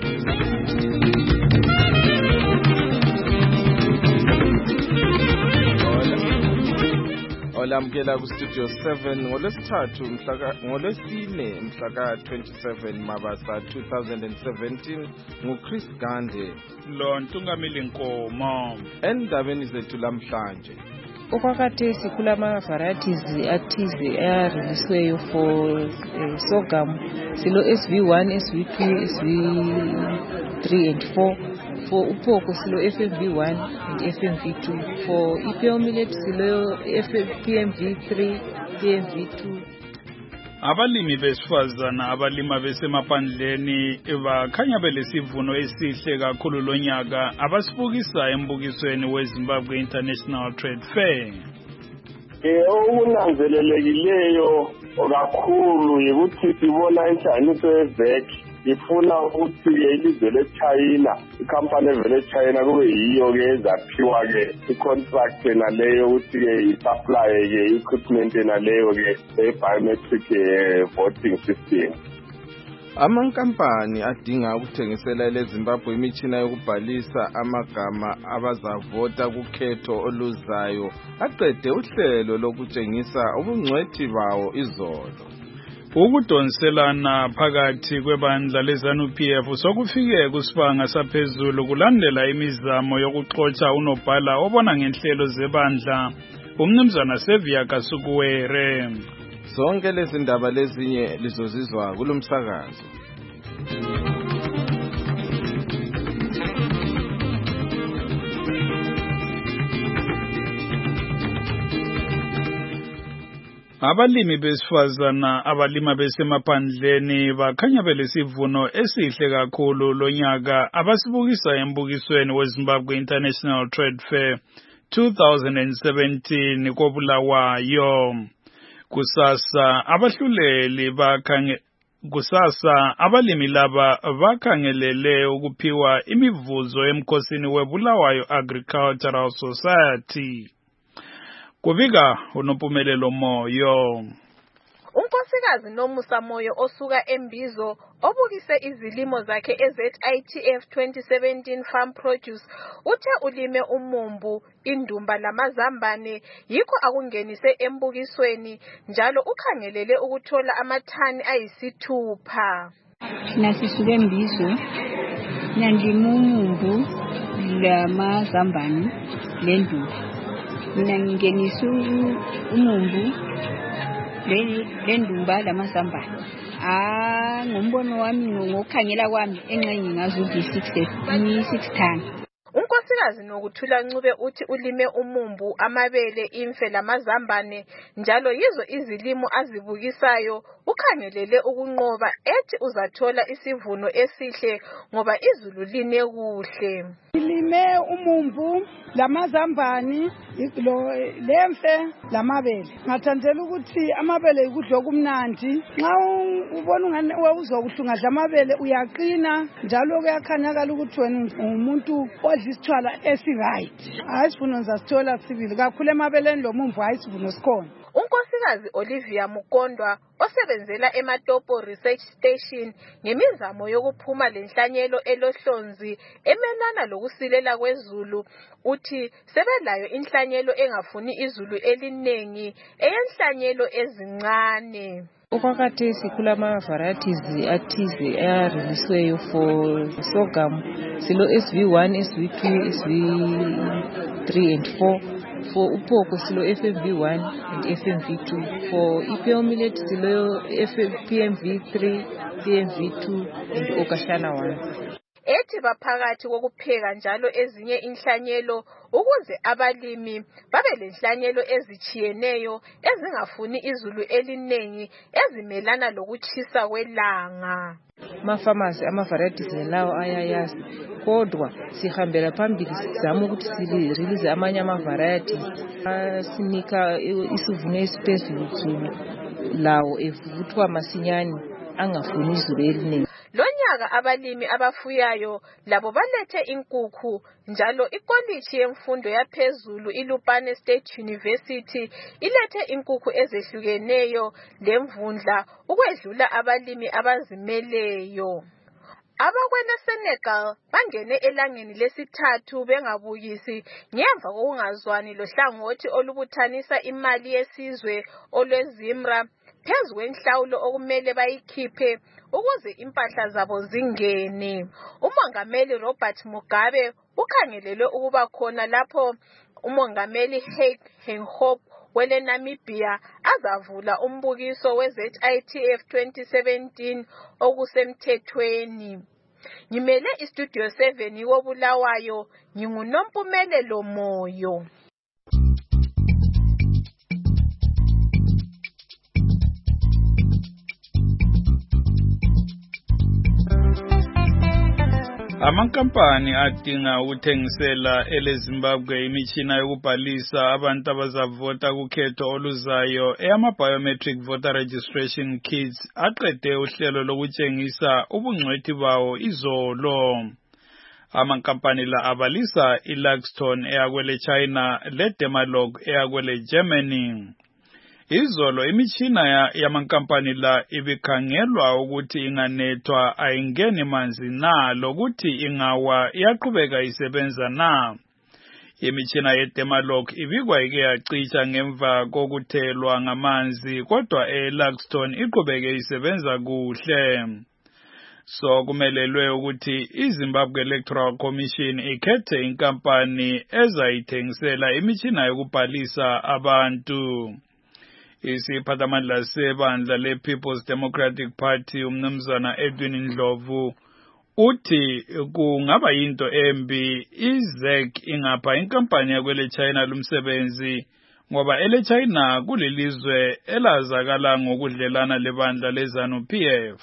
U: Olamukela ku Studio seven ngolesithathu mhla ngolesine mhla ka twenty-seven Mabasa two thousand seventeen nguChris Gande
V: lo Ntungamili Nkomo.
U: Endabeni zethu lamhlanje
W: okwakhathesi kulama varieties athize ayareleasiweyo for uh, sorghum silo S V one, S V two, S V three and four. For upoko silo F M V one and F M V two. For Epio millet silo P M V three, P M V two.
V: Abalimi besifazana abalima besemaphandleni bakhanya belesivuno esihle kakhulu lonyaka abasibukisa embukisweni weZimbabwe International Trade Fair.
P: Eh okunanzelelekileyo kakhulu yikuthi sibona inhlanganiso yeveki ifuna ukuthi ilizwe leChina ikhampani evele eChina kube yiyo ke ezaphiwa ke icontract naleyo ukuthi ke isupply ke equipment naleyo ke biometric voting system.
U: Amankampani adinga ukuthengisela leZimbabwe imitshina yokubhalisa amagama abazavota kukhetho oluzayo aqede uhlelo lokutshengisa ubungcwethi bawo izolo.
V: Ukudonselana phakathi kwebandla leZANU P F sokufike kusibanga saphezulu kulandela imizamo yokuxoxa unobhala obona ngenhlelo zebandla umnumzana Sevia Kasukuwere.
U: Zonke lezi ndaba lezinye lizozizwa kulomsakazo.
V: Abalimi besifazana abalima besemaphandleni bakhanya belesivuno esihle kakhulu lonyaka abasibukisa embukisweni weZimbabwe International Trade Fair two thousand seventeen koBulawayo. Kusasa abahluleli bakhange kusasa abalimi laba bakhangelele ukuphiwa imivuzo emkhosini weBulawayo Agricultural Society. Kubika uNompumelelo Moyo.
X: Unkosikazi Nomusa Moyo osuka eMbizo obukise izilimo zakhe eZ I T F twenty seventeen Farm Produce uthe ulime umumbu, indumba lamazambane yikho akungenise embukisweni njalo ukhangelele ukuthola amathani ayisithupha.
Y: Nasisuke eMbizo nandima umumbu lamazambane lendumba. Mina ngingenisa umumbu lendumba lamazambane. Ah ngombono wami ngokukhangela kwami encenye ngazo six ton.
X: Unkosikazi Nokuthula Ncube uthi ulime umumbu, amabele, imfe lamazambane njalo yizo izilimo azibukisayo ukhangelele ukunqoba ethi uzathola isivuno esihle ngoba izulu line kuhle.
Z: Ilime umumbu lamazambane lo lemfe lamabele. Ngathandela ukuthi amabele ikudlo kumnandi. Nxa ubona ungane uzokuhlungadla amabele uyaqina njalo kuyakhanyakala ukuthi wena umuntu odla isithwala esi-right. Hayi isivuno zasithola sibili kakhulu emabeleni lo mumbu hayi isivuno sikhona.
X: Unkosikazi Olivia Mukondwa osebenzela eMatopo Research Station ngemizamo yokuphuma lenhlanyelo elohlonzi emelana lokusilela kwezulu uthi sebelayo inhlanyelo engafuni izulu eliningi eyenhlanyelo ezincane.
W: Okwakhathesi kulama varieties athize ayareleasiweyo for sorghum silo S V one, S V two, S V three and four. For upoko silo F M V one and F M V two. For ipeal millet silo P M V three, P M V two and okashana one.
X: Ethi baphakathi kokupheka njalo ezinye inhlanyelo ukuze abalimi babe lenhlanyelo ezichiyeneyo ezingafuni izulu eliningi ezimelana lokuchisa kwelanga.
W: Ama-pharmacy ama-varieties lawo ayayazi kodwa sihambela phambili sizama ukuthi sirelease amanye ama-varieties asinika isivuno esiphezulu lawo evuthwa masinyane angafuni izulu eliningi.
X: Lonyaka abalimi abafuyayo labo balethe inkukhu njalo ikoliji yemfundo yaphezulu iLupane State University ilethe inkukhu ezehlukeneyo lemvundla ukwedlula abalimi abazimeleyo. Abakwele Senegal bangene elangeni lesithathu bengabukisi ngemva kokungazwani lohlangothi olubuthanisa imali yesizwe olwezimra phezu kwenhlawulo okumele bayikhiphe ukuze impahla zabo zingene. Umongameli Robert Mugabe ukhangelelwe ukuba khona lapho umongameli Hage Geingob wele Namibia azavula umbukiso we Z I T F twenty seventeen okusemthethweni. Ngimele istudio seven wobulawayo nginguNompumelelo Moyo.
V: Amankampani adinga ukuthengisela eleZimbabwe imitshina yokubhalisa abantu abazavota kukhetho oluzayo eyama-biometric voter registration kits aqede uhlelo lokutshengisa ubungcwethi bawo izolo. Amankampani la abalisa iLuxton eyakwele China leDemalog eyakwele Germany. Izolo imitshina yamankampani la ibikhangelwa ukuthi inganethwa ayingeni manzi na lokuthi ingawa iyaqhubeka isebenza na. Imitshina yeDemalog ibikwa ike yacisha ngemva kokuthelwa ngamanzi kodwa eLuxton iqhubeke isebenza kuhle. So kumelelwe ukuthi iZimbabwe Electoral Commission ikhethe inkampani ezayithengisela imitshina yokubhalisa abantu. Isiphathamandla sebandla le-People's Democratic Party umnumzana Edwin Ndlovu uthi kungaba yinto embi iZ E C ingapha inkampani yakwele China lumsebenzi ngoba ele China kulelizwe elazakala ngokudlelana lebandla leZANU P F.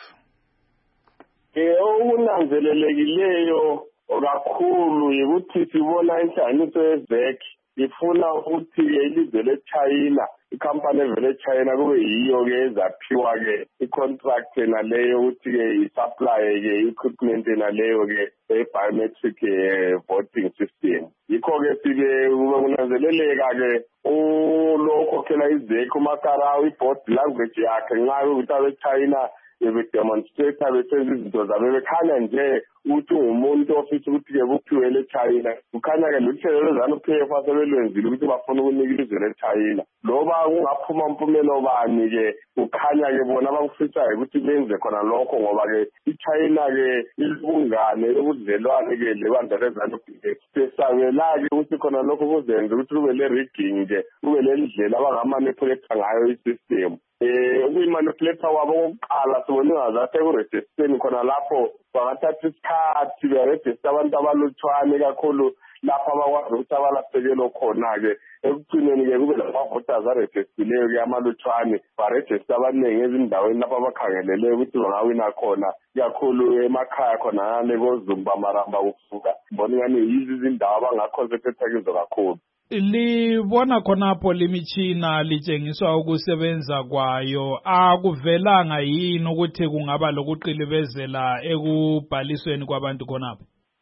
P: Eh okunanzelelekileyo kakhulu ukuthi sibona inhlanganiso yeZ E C ifuna ukuthi ilizwe leChina ikhampani evele eChina kube yiyo ke ezaphiwa ke icontract naleyo ukuthi ke isupply ke equipment naleyo ke biometric voting system. Yikho ke sibe kunanzeleleka ke ulokho khela iZ E C uMakarawi board language yakhe nxa ukuthi abeChina bedemonstrate besenza izinto zabo bekhanya nje ukuthi umuntu ofisa ukuthi ke kuphiwe leChina kukhanya ke luhlelo lweZANU P F asebelwenzile ukuthi bafuna ukunika ilizwe leChina loba kungaphuma impumelo bani ke kukhanya ke bona abakufisayo ukuthi benze khona lokho ngoba ke iChina ke ilungane ubudlelwane ke lebandla leZANU P F sesabela ke ukuthi khona lokho kuzenza ukuthi kube le rigging ke kube le ndlela abangamanipulate ngayo isystem. Eh ukuyimanipulate wabo kokuqala sibone ngazathi kuregistreni khona lapho bangathatha isikhathi beregister abantu abalutshwane kakhulu lapha abakwazi ukuthi abalahlekelwe khona ke ekugcineni ke kube lama-voters aregistileyo ke amalutshwane baregister abaningi ezindaweni lapho abakhangelele ukuthi bangawina khona kakhulu emakhaya khona nekozumba maramba kufuka mbona ngani yizi izindawo abangaconcentrate kizo kakhulu.
V: Libona khonapho limitshina litshengiswa ukusebenza kwayo akuvelanga yini ukuthi kungaba lokuqilibezela ekubhalisweni kwabantu khonapho?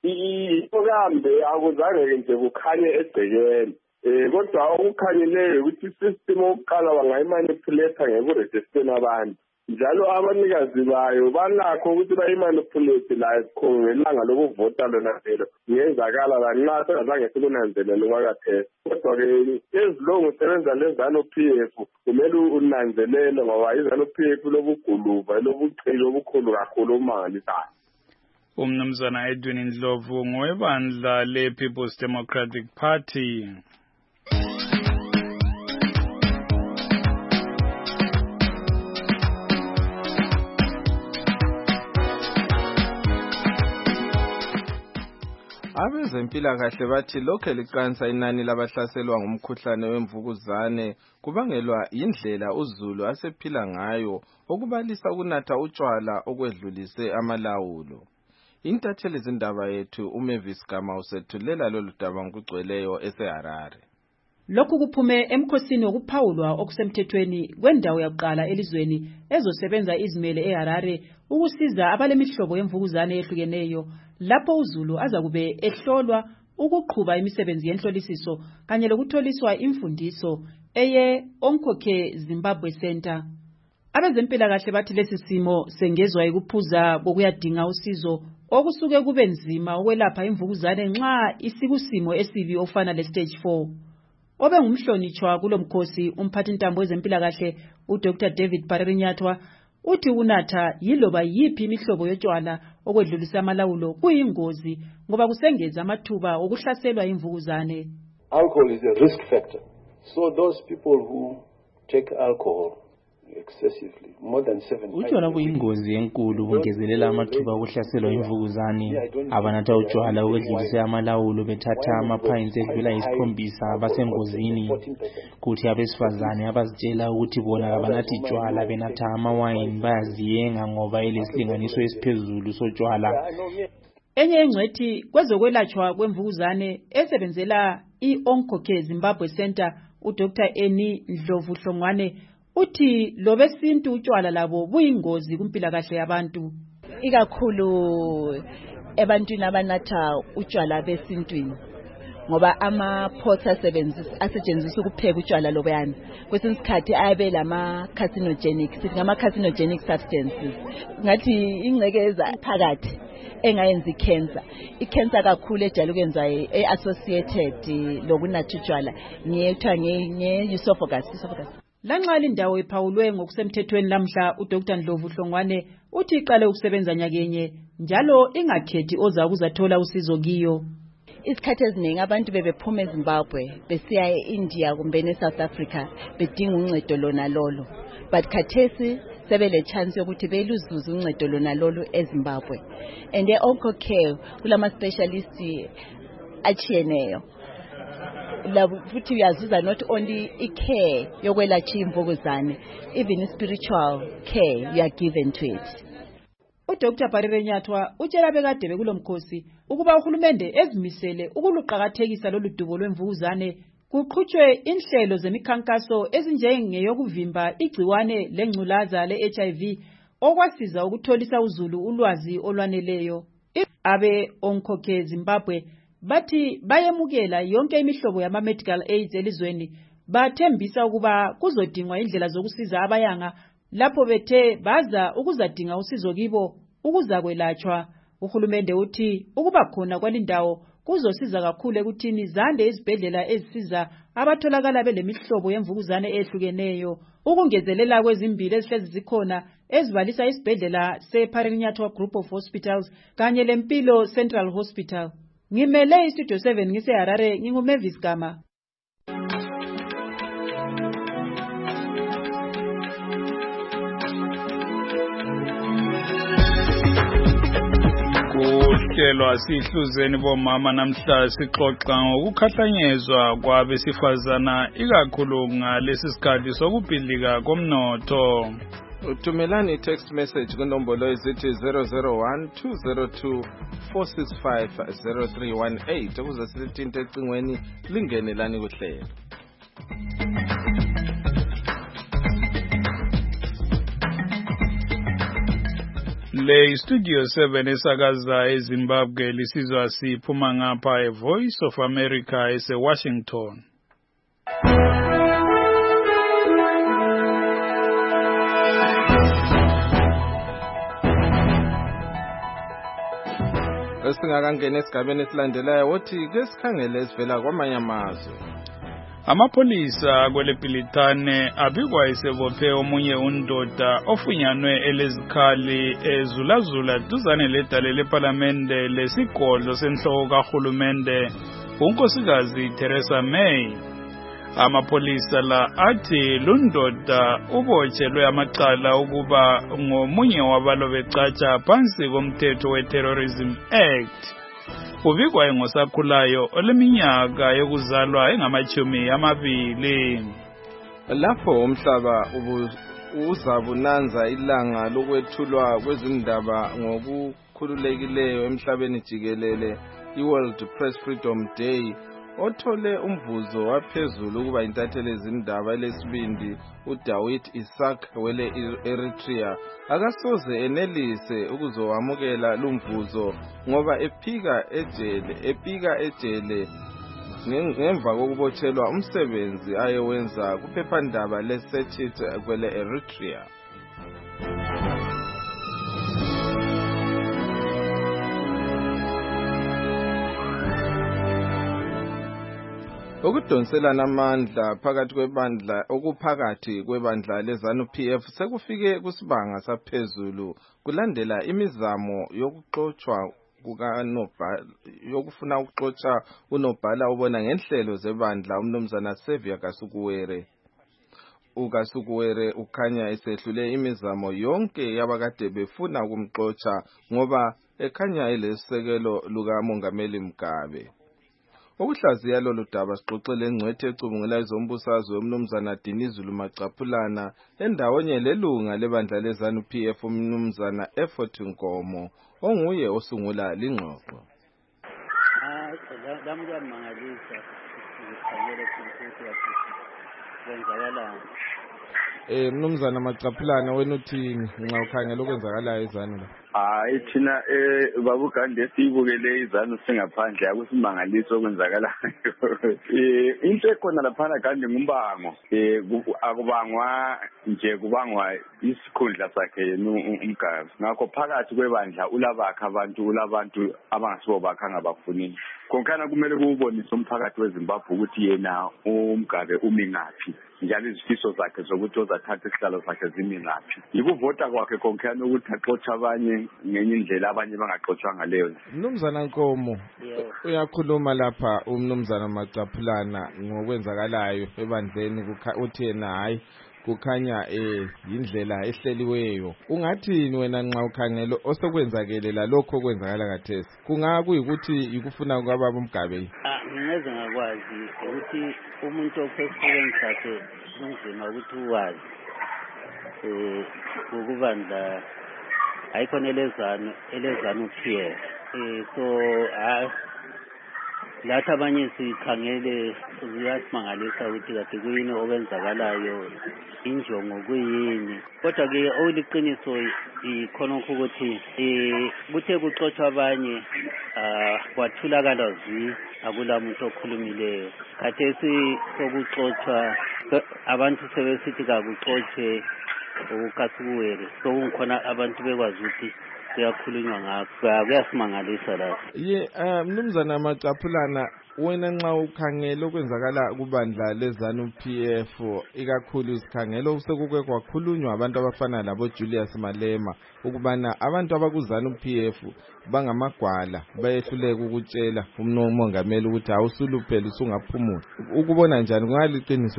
P: Ikambe akuzange nje kukhanye egcekeni eh kodwa ukukhanyileyo ukuthi isystem okuqala bangayimanipulate ngekuregister abantu njalo abanikazi bayo banakho ukuthi bayimanipulate la khongelanga lokuvota lona phela ngezakala lanxa sengazange sikunanzelele kwakaphela kodwa ke ezilongo sebenza leZANU P F kumele unanzelele ngoba iZANU P F lobuguluva lobucilo obukhulu kakhulu umangalisayo.
V: Umnumzana Edwin Ndlovu ngowebandla le-People's Democratic Party.
U: abezempilakahle bathi lokho liqansa inani labahlaselwa ngumkhuhlane wemvukuzane kubangelwa indlela uZulu asephila ngayo okubalisa ukunatha utshwala okwedlulise amalawulo. Intatheli zindaba yethu uMavis Gama usethulela lolu daba ngokugcweleyo eseHarare.
C: Lokhu kuphume emkhosini wokuphawulwa okusemthethweni kwendawo yaqala elizweni ezosebenza izimele eHarare ukusiza abalemihlobo yemvukuzane ehlukeneyo lapho uZulu azakube ehlolwa ukuqhuba imisebenzi yenhlolisiso kanye lokutholiswa imfundiso eye Onkokhe Zimbabwe Center. Abezempilakahle bathi lesi simo sengezwa ikuphuza kokuyadinga usizo okusuke kube nzima ukwelapha imvukuzane nxa isikusimo esibi ofana le stage four. Obe ngumhlonitshwa kulomkhosi umphathintambo wezempilakahle uDr David Parerinyathwa uthi unatha yiloba yiphi imihlobo yotshwala okwedlulisa amalawulo kuyingozi ngoba kusengeza amathuba okuhlaselwa imvukuzane.
F: Alcohol is a risk factor. So those people who take alcohol excessively more than seven times
G: utshwala buyingozi enkulu bungezelela amathuba okuhlaselwa imvukuzane. Abanatha utshwala okwedlulisa amalawulo bethatha amaphints edlula isikhombisa abasengozini. Kuthi abesifazane abazitshela ukuthi bona abanathi utshwala benatha amawayini bayaziyenga ngoba elesilinganiso esiphezulu sotshwala.
C: Enye engcwethi kwezokwelatshwa kwemvukuzane esebenzela i-Onkokhe Zimbabwe Center uDr Eni Ndlovu Hlongwane uthi lo besintu utshwala labo buyingozi kumpilakahle yabantu,
H: ikakhulu ebantwini abanatha utshwala besintwini ngoba ama-pots asetshenziswa ukupheka utshwala lobuyana kwesinye isikhathi ayabe lama carcinogenic sithi ngama carcinogenic substances ngathi ingcekeza phakathi engayenza icancer icancer kakhulu ejala ukwenza e-associated lokunatha utshwala ngiyethiwa nge-esophagus esophagus.
C: Lanxa lindawo iphawulwe ngokusemthethweni lamhla uDr Ndlovu Hlongwane uthi iqale ukusebenza nyakenye njalo ingakhethi oza ukuzathola usizo kiyo.
H: Isikhathi eziningi abantu bebephuma eZimbabwe besiya eIndia kumbe eSouth Africa bedinga uncedo lona lolo, but khathesi sebele chance yokuthi beluzuza uncedo lona lolo eZimbabwe. And e-Onkokhe kulama specialist achiyeneyo labo futhi uyazuza not only i-care yokwelacha imvukuzane, even spiritual care you are given to it.
C: uDr Parerinyathwa utshela bekade bekulomkhosi ukuba uhulumende ezimisele ukuluqakathekisa lolu dubo lwemvukuzane kuqhutshwe inhlelo zemikhankaso ezinjengeyokuvimba igciwane lengculaza le-H I V okwasiza ukutholisa uZulu ulwazi olwaneleyo. Abe Onkokhe Zimbabwe bathi bayemukela yonke imihlobo yama-medical aids elizweni, bathembisa ukuba kuzodingwa indlela zokusiza abayanga lapho bethe baza ukuzadinga usizo kibo ukuzakwelatshwa. Uhulumende uthi ukuba khona kwalindawo kuzosiza kakhulu ekuthini zande izibhedlela ezisiza abatholakala belemihlobo yemvukuzane ehlukeneyo, ukungezelela kwezimbili ezihlezi zikhona ezibalisa isibhedlela se-Parerinyathwa Group of Hospitals kanye lempilo Central Hospital. Ngimele istudio seven ngiseHarare, nginguMavis Gama.
V: Kuhlelwa sihluzeni bomama namhla sixoxa ngokukhahlanyezwa kwabesifazana ikakhulu ngalesi sikhathi sokubhidlika komnotho.
U: Uthumelani text message kunombolo ezithi zero zero one two zero two four six five zero three one eight ukuze silithinte ecingweni lingenelani kuhlelo.
V: Le Studio seven esakaza eZimbabwe lisizwa siphuma ngapha eVoice of America ese Washington.
U: Esingakangena esigabeni esilandelayo wothi ke sikhangele esivela kwamanye amazwe.
V: Amapolisa kwelePilitane abikwa isebophe omunye undoda ofunyanwe elezikhali ezulazula duzane ledale leParlamente lesigodlo senhloko kahulumende unkosikazi Theresa May. Amapolisa la athi lundoda ubotshelwe amacala ukuba ngomunye wabalo becatsha phansi komthetho weTerrorism Act. ubikwa ngosakhulayo oleminyaka yokuzalwa engamachumi amabili.
U: Lapho umhlaba uzabunanza ilanga lokwethulwa kwezindaba ngokukhululekileyo emhlabeni jikelele, iWorld Press Freedom Day, othole umvuzo waphezulu ukuba intatheli ezindaba lesibindi uDawit Isaak wele Eritrea akasoze enelise ukuzowamukela lumvuzo ngoba ephika ejele ephika ejele ngemva kokubotshelwa umsebenzi ayewenza kuphephandaba leSearchit kwele Eritrea. Ukudonselana amandla phakathi kwebandla okuphakathi kwebandla leZANU-P F sekufike kusibanga saphezulu kulandela imizamo yokuxoxwa kukaNobhala yokufuna ukuxoxa uNobhala ubona ngenhlelo zebandla uMnumzana Xavier Kasukuwere. uKasukuwere ukhanya esehlule imizamo yonke yabakade befuna ukumxoxa ngoba ekhanya elesekelo lukaMongameli Mugabe. Ukuhlaziya lolu daba sixoxele engcwethe ecubungula izombusazwe uMnumzana Dinizulu Macaphulana endawonye lelunga lebandla leZANU-P F uMnumzana Effort Nkomo onguye osungula lingxoxo.
I: Ah, lamu kuyamangalisa ukukhangela ukuthi kwenzakala.
U: Eh Mnumzana Macaphulana wena uthini nxa ukhangela okwenzakalayo eZANU la?
P: Hayi thina eh babugande sibukele iZANU singaphandle akusimangaliso okwenzakalayo. Eh into ekhona lapha kandi ngumbango eh akubangwa nje kubangwa isikhundla sakhe uMgabe. Ngakho phakathi kwebandla ulabakha abantu ulabantu abangasibo bakha ngabafunini. Konkana kumele kubonise umphakathi weZimbabwe ukuthi yena uMgabe umi ngaphi. Njalo izifiso zakhe zokuthi uzathatha isihlalo sakhe zimi ngaphi. Ikuvota kwakhe konkana ukuthi axoxa abanye ngenye indlela abanye bangaxoxwa ngaleyo.
U: Mnumzana Nkomo uyakhuluma lapha uMnumzana Macaphulana ngokwenzakalayo ebandleni uthi yena hayi kukhanya eh indlela ehleliweyo. Ungathini wena nxa ukhangelo osokwenzakele la lokho kwenzakala kathesi? Kunga kuyikuthi ikufuna kwababa uMgabe?
I: Ah, ngeze ngakwazi ukuthi umuntu ofesifeni sakhe kunzima ukuthi uwazi. Eh ukubandla ayikhona elezana eleZANU-P F. Eh so ah lathi abanye sikhangele kuyasimangalisa ukuthi kade kuyini okwenzakalayo, injongo kuyini. Kodwa ke okuliqiniso ikhona ukuthi eh kuthe kuxoxwa abanye ah kwathulakala zi akulamuntu okhulumileyo. Khathesi sokuxoxwa abantu sebesithi kakuxoxe uKasukuwere, so kunkhona abantu bekwazi ukuthi kuyakhulunywa ngakho. Kuyasimangalisa lapho.
U: Ye Mnumzana Macaphulana wena nxa ukhangela okwenzakala kubandla leZANU-P F ikakhulu isikhangelo sekuke kwakhulunywa abantu abafana labo Julius Malema ukubana abantu abakuZANU-P F bangamagwala bayehluleka ukutshela uMongameli ukuthi awusuluphela usungaphumula. Ukubona njani kungaliqiniso?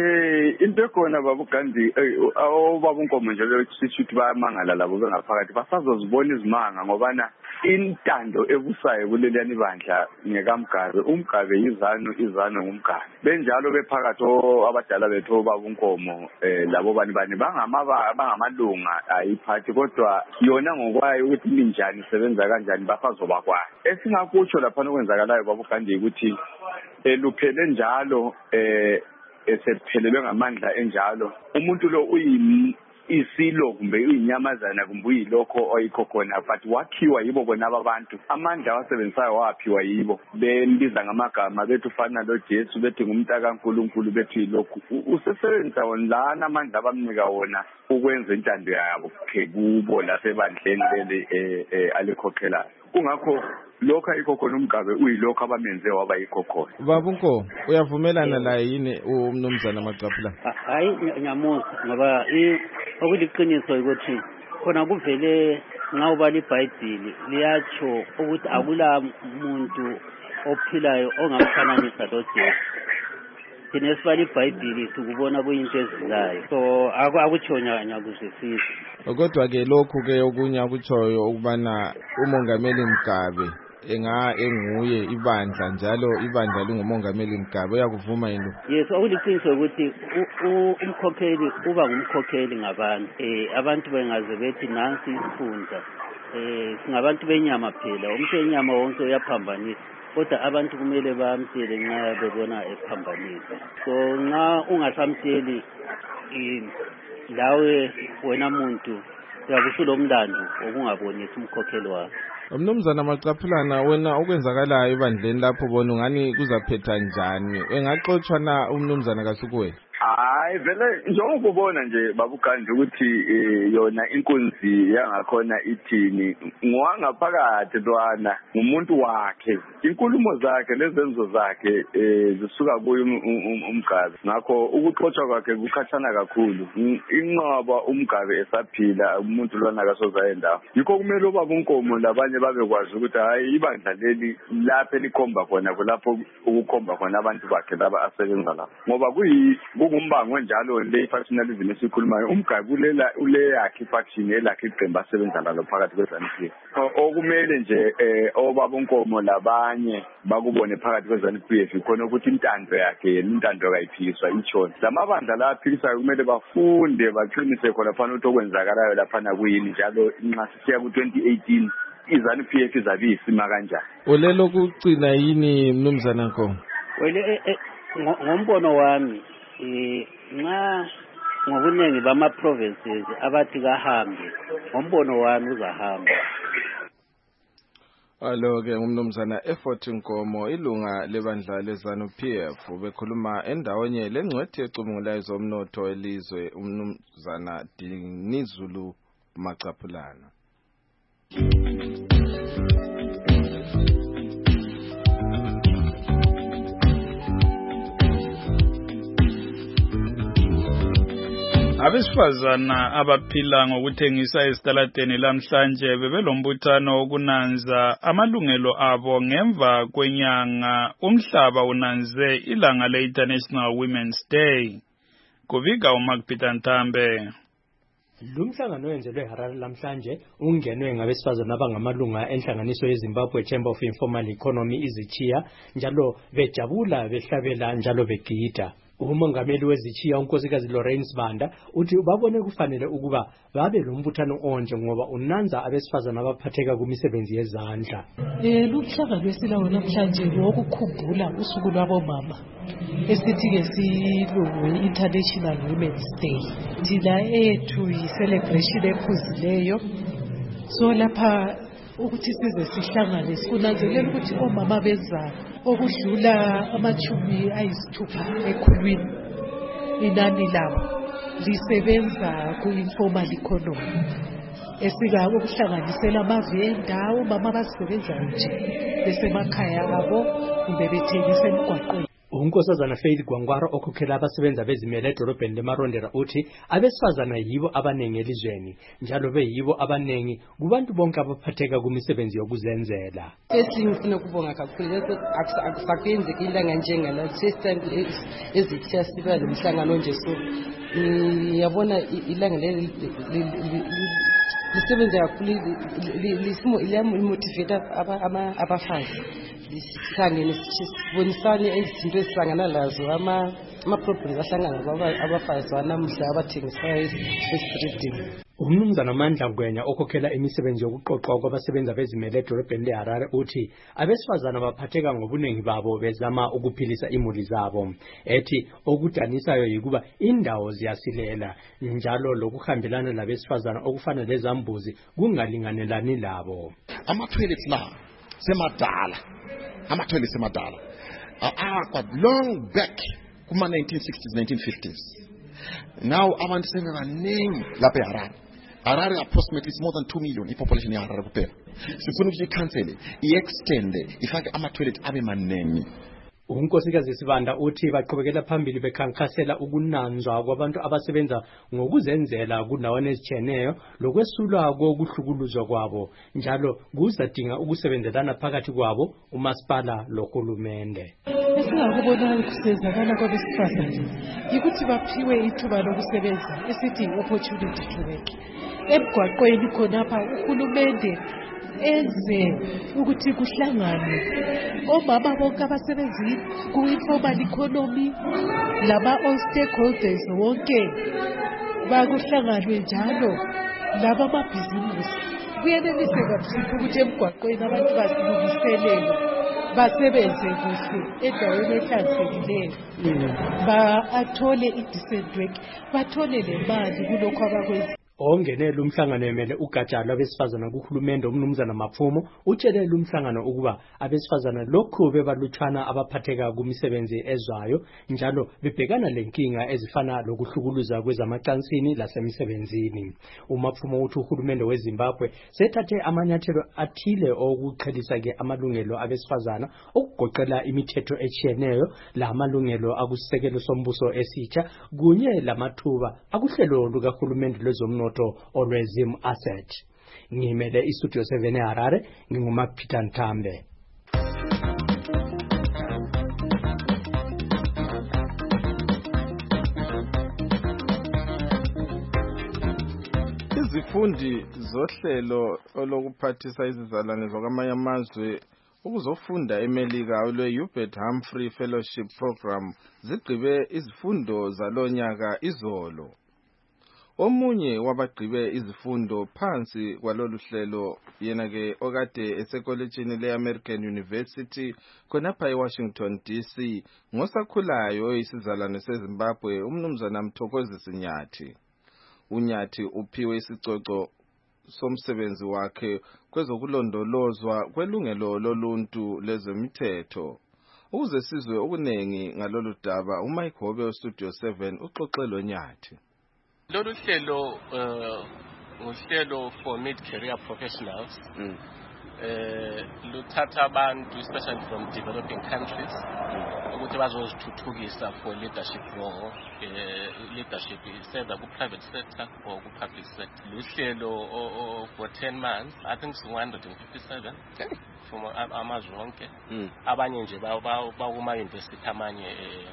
P: Eh into ekhona babugandi awobaba uNkomo nje lesithuthi bayamangala labo bengaphakathi basazozibona izimanga ngobana intando ebusayo kuleliyani bandla ngekaMgabe. uMgabe izanu izanu ngumgabe benjalo bephakathi abadala bethu obaba uNkomo eh labo bani bani bangamaba bangamalunga ayiphathi kodwa yona ngokwayo ukuthi linjani sebenza kanjani bafazoba kwayo. Esingakutsho lapha nokwenzakalayo babugandi ukuthi eluphele njalo eh esephelelwe ngamandla enjalo umuntu lo uyi isilo kumbe uyinyamazana kumbe uyilokho oyikho khona but wakhiwa yibo bona abantu. Amandla wasebenzayo waphiwa yibo bembiza ngamagama bethu fana lo Jesu bethi ngumntaka kaNkulunkulu bethi lokhu usesebenza wona amandla abamnika wona ukwenza intando yabo kubo lasebandleni leli alikhokhelayo. Kungakho lokho ayikho khona uMgabe uyilokho abamenze waba yikho khona.
U: Baba uNkomo uyavumelana la yini uMnumzana Macaphulana?
I: Hayi nyamusa ngoba okuliqiniso ukuthi khona kuvele nxa ubala iBhayibheli liyatsho ukuthi akula muntu ophilayo ongamfananisa loJesu. Thina esibala iBhayibheli sikubona kuyinto ezilayo, so akutshonya nyakuzwisisa.
U: Kodwa ke lokhu ke okunya kutshoyo ukubana uMongameli Mugabe enga enguye ibandla njalo ibandla lingumongameli Mgabe uyakuvuma yini?
I: Yes, okuliqiniso ukuthi umkhokheli uba ngumkhokheli ngabantu. Eh abantu bengaze bethi nansi isifunda. Eh singabantu benyama phela, umuntu wenyama wonke uyaphambanisa. Kodwa abantu kumele bamtshele nxa bebona ephambanisa. So nxa ungasamtsheli lawe wena muntu uyabusulomlando okungabonisa umkhokheli wakhe.
U: Mnumzana Macaphulana, wena okwenzakalayo ebandleni lapho bona ngani kuzaphetha njani? Engaxoxwa na umnumzana Kasukuwe?
E: Hayi vele njengoba ubona nje babuganje ukuthi yona inkunzi yangakhona ithini ngwangaphakathi lwana ngumuntu wakhe, inkulumo zakhe lezenzo zakhe zisuka kuye uMgabe. Ngakho ukuxoxa kwakhe kukhathana kakhulu, inqaba uMgabe esaphila umuntu lwana akasozayendawo. Yikho kumele ubaba uNkomo labanye babekwazi ukuthi hayi ibandla leli lapho elikhomba khona kulapho ukukhomba khona abantu bakhe laba asebenza lapho, ngoba kuyi umbango njalo le factionalism esikhulumayo. uMgabe ulela ule yakhe faction elakhe iqembu asebenza nalo phakathi kweZANU-P F. Okumele nje obaba uNkomo labanye bakubone phakathi kweZANU-P F khona ukuthi intando yakhe yena intando kayiphikiswa itshona. Lamabandla la aphikisayo kumele bafunde baqinise khona phana ukuthi okwenzakalayo lapha na kuyini, njalo nxa sisiya ku twenty eighteen iZANU-P F izabe isima kanjani.
U: Olelo kucina yini mnumzana Nkomo?
I: Wele ngombono wami eh nxa ngobuningi bama provinces abathi kahambe, ngombono wami uzahamba.
U: Alo ke umnumzana Effort Nkomo, ilunga lebandla leZANU-P F, ubekhuluma endaweni lengcwethi ecubungulayo zomnotho elizwe umnumzana Dinizulu Macaphulana.
V: Abesifazana abaphila ngokuthengisa esitaladeni lamhlanje bebelombuthano wokunanza amalungelo abo ngemva kwenyanga umhlaba unanze ilanga le-International Women's Day. Kubika uMark Peter Ntambe.
J: Lumhlangano wenzelwe eHarare lamhlanje ungenwe ngabesifazana abangamalunga enhlanganiso yeZimbabwe Chamber of Informal Economy izichiya, njalo bejabula behlabela njalo begida. Umongameli wezichiya unkosikazi Lawrence Banda uthi babone kufanele ukuba babe lombuthano onje ngoba unanza abesifazana abaphatheka kumisebenzi yezandla.
K: Eh lumhlangano wesilawo namhlanje wokukhumbula usuku lwabomama esithi ke silungu International Women's Day. Thina ethu yi-celebration ephuzileyo, so lapha ukuthi size sihlangane sikunanzelela ukuthi omama benza okudlula amachumi ayisithupha ekhulwini inani labo lisebenza ku-informal economy esika ukuhlanganisela amave endawo, mama abasebenzayo nje besemakhaya abo kumbe bethengisa emgwaqweni.
J: Unkosazana Faith Gwangwara okhokhela abasebenza bezimele edolobheni leMarondera uthi abesifazana yibo abanengi elizweni, njalo beyibo abanengi kubantu bonke abaphatheka kumisebenzi yokuzenzela.
W: Sesingifuna ukubonga kakhulu leso akusakenzeki ilanga njengala sesithandle ezithiya siba lomhlangano nje, so ngiyabona ilanga leli lisebenza kakhulu lisimo ilimotivate abafazi. Sihlangene sibonisane izinto esihlangana lazo, ama ama-problems ahlangana abafazi namuhla abathengisa e-streeting.
J: Umnumzana Mandla Ngwenya okhokhela imisebenzi yokuqoqwa kwabasebenza bezimele edolobheni leHarare uthi abesifazana baphatheka ngobuningi babo bezama ukuphilisa imuli zabo. Ethi okudanisayo yikuba indawo ziyasilela, njalo lokuhambelana labesifazana okufana lezambuzi kungalinganelani labo.
L: Ama-toilets la semadala, ama-toilets semadala ah long back kuma nineteen sixties nineteen fifties. Now abantu sebebaningi lapha eHarare. Harare approximately is more than two million population ya Harare kuphela. Sifuna ukuthi i-council i-extend ifake ama-toilet abe maningi.
J: Unkosikazi Sibanda uthi baqhubekela phambili bekhankasela ukunanzwa kwabantu abasebenza ngokuzenzela kundawana ezitshiyeneyo lokwesulwa kokuhlukuluzwa kwabo, njalo kuzadinga ukusebenzelana phakathi kwabo umasipala lohulumende.
K: Esingakubona kusenzakala kwabesifazane yikuthi baphiwe ithuba lokusebenza esithi opportunity to work. Emgwaqweni khonapha uhulumende enze ukuthi kuhlanganwe omama bonke abasebenzi ku-informal economy lama-all stakeholders wonke bakuhlanganwe njalo laba amabhizimusi kuyeneliseka buhlungu ukuthi emgwaqweni abantu basilungiselele basebenze kuhle endaweni ehlanzekileyo ba-athole i-decent work bathole nemali kulokhu abakwenza.
J: ongenela umhlangano emele ugatsha lwabesifazana kuhulumende umnumzana Mapfumo utshelela umhlangano ukuba abesifazana lokhu bebalutshwana abaphatheka kumisebenzi ezwayo njalo bebhekana lenkinga ezifana lokuhlukuluza kwezamacansini lasemsebenzini. uMapfumo uthi uhulumende weZimbabwe sethathe amanyathelo athile okuqhelisa ke amalungelo abesifazana okugoqela imithetho etshiyeneyo la amalungelo akusekelo sombuso esitsha kunye lamathuba akuhlelo lukahulumende lwezomnotho olwezim asset. Ngimele istudio seven eHarare ngingumapita Ntambe.
U: Izifundi zohlelo olokuphathisa izizalwane zokwamanye amazwe ukuzofunda eMelika olwe-Hubert Humphrey Fellowship Program zigqibe izifundo zalonyaka izolo. Omunye wabagqibe izifundo phansi kwalolu hlelo yena ke okade esekolejini le-American University khonapha eWashington D C ngosakhulayo isizalwane seZimbabwe umnumzana Mthokozisi Nyathi. uNyathi uphiwe isicoco somsebenzi wakhe kwezokulondolozwa kwelungelo loluntu lezemithetho. Ukuze sizwe okunengi ngalolu daba uMike Hobe weStudio seven uxoxelo Nyathi.
M: Lolu hlelo uhlelo for mid-career professionals eh luthatha abantu especially from developing countries ukuthi bazozithuthukisa for leadership role eh leadership either ku private sector or ku public sector. Luhlelo for ten months I think it's one hundred fifty-seven from amazwe wonke abanye nje ba kuma university amanye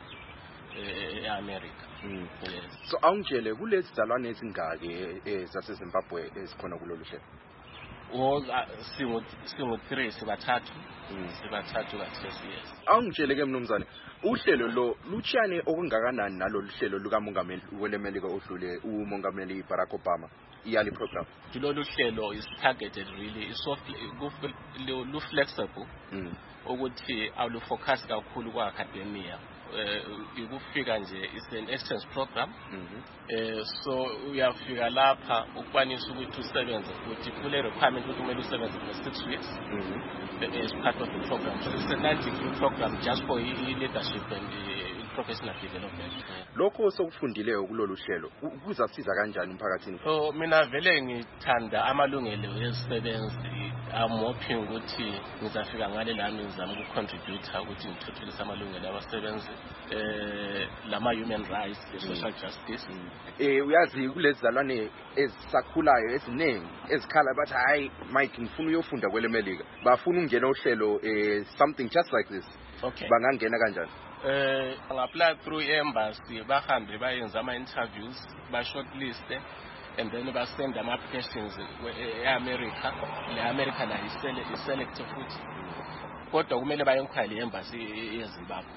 M: eAmerica.
N: Mm. Yes. So awungitshele kulezi zalwane ezingaki ezaseZimbabwe ezikhona kulolu hlelo?
M: Oh singo singo three sibathathu sibathathu kathesi yes.
N: Awungitshele ke mnumzane uhlelo lo luchane okungakanani nalolu hlelo lukamongameli welemelika odlule umongameli Barack Obama iyali program.
M: Lolu hlelo is targeted really is so lu flexible ukuthi awulu focus kakhulu kwa academia. Ukufika nje is an exchange program eh so uyafika lapha ukwanisa ukuthi usebenze ukuthi kule requirement ukuthi kumele usebenze for six weeks as part of the program. So it's a ninety-degree program just for leadership and professional development.
N: Lokho sokufundileyo kulolu hlelo kuzasiza kanjani emphakathini?
M: So mina vele ngithanda amalungelo ezisebenzi. I'm hoping ukuthi ngizafika ngale lami ngizama ukucontribute ukuthi ngithuthukise amalungelo abasebenzi eh lama human rights social justice.
N: Eh uyazi kulezi zalwane ezisakhulayo eziningi ezikhala bathi hayi Mike ngifuna uyofunda kwelemelika bafuna ungena uhlelo eh something just like this.
M: Okay.
N: Bangangena kanjani?
M: Eh ngapply through embassy bahambe bayenza ama interviews ba shortlist and then ba send ama applications eAmerica leAmerica la iselect futhi kodwa kumele bayenkhwali embassy yeZimbabwe.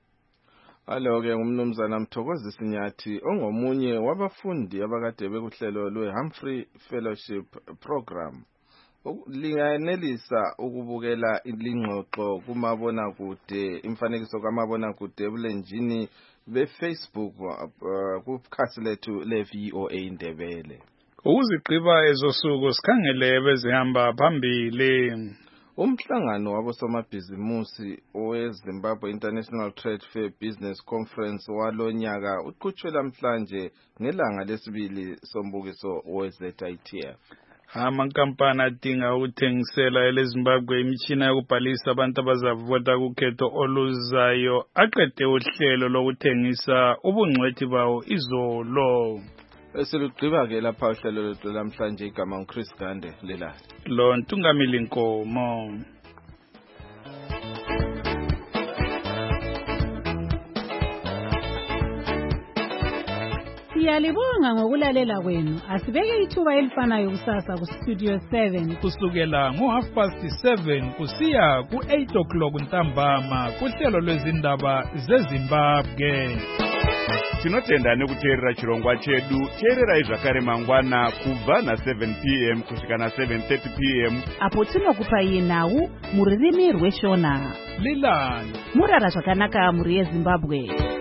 U: Alo ke umnumzana Mthokozisi Nyathi ongomunye wabafundi abakade bekuhlelo lwe-Humphrey Fellowship Program. Linganelisa ukubukela ilingxoxo kumabona kude imfanekiso kamabona kude ebulenjini beFacebook kukhasi lethu le-V O A Indebele.
V: Ukuzigqiba ezosuku sikhangele bezihamba phambili.
U: Umhlangano wabosomabhizimusi oweZimbabwe International Trade Fair Business Conference walonyaka uqhutshwe namhlanje ngelanga lesibili sombukiso we-Z I T F.
V: Amankampani adinga ukuthengisela eleZimbabwe imitshina yokubhalisa abantu abazavota kukhetho oluzayo aqede uhlelo lokuthengisa ubungcwethi bawo izolo.
U: Eselugqiba ke lapha uhlelo lwethu namhlanje igama uChris Gande lela.
V: Lo Ntungamili Nkomo.
B: Siya Siyalibonga ngokulalela kwenu. Asibeke ithuba elifanayo kusasa ku Studio seven.
V: Kusukela ngo half past seven kusiya ku eight o'clock ntambama kuhlelo lwezindaba zeZimbabwe.
A: Tinotenda nekuteerera chirongwa chedu. Teererai zvakare mangwana kubva na seven p m kusvika na seven thirty p m
B: apo tinokupai nhau mururimi rweshona.
V: Lilani
B: murara zvakanaka muri yeZimbabwe.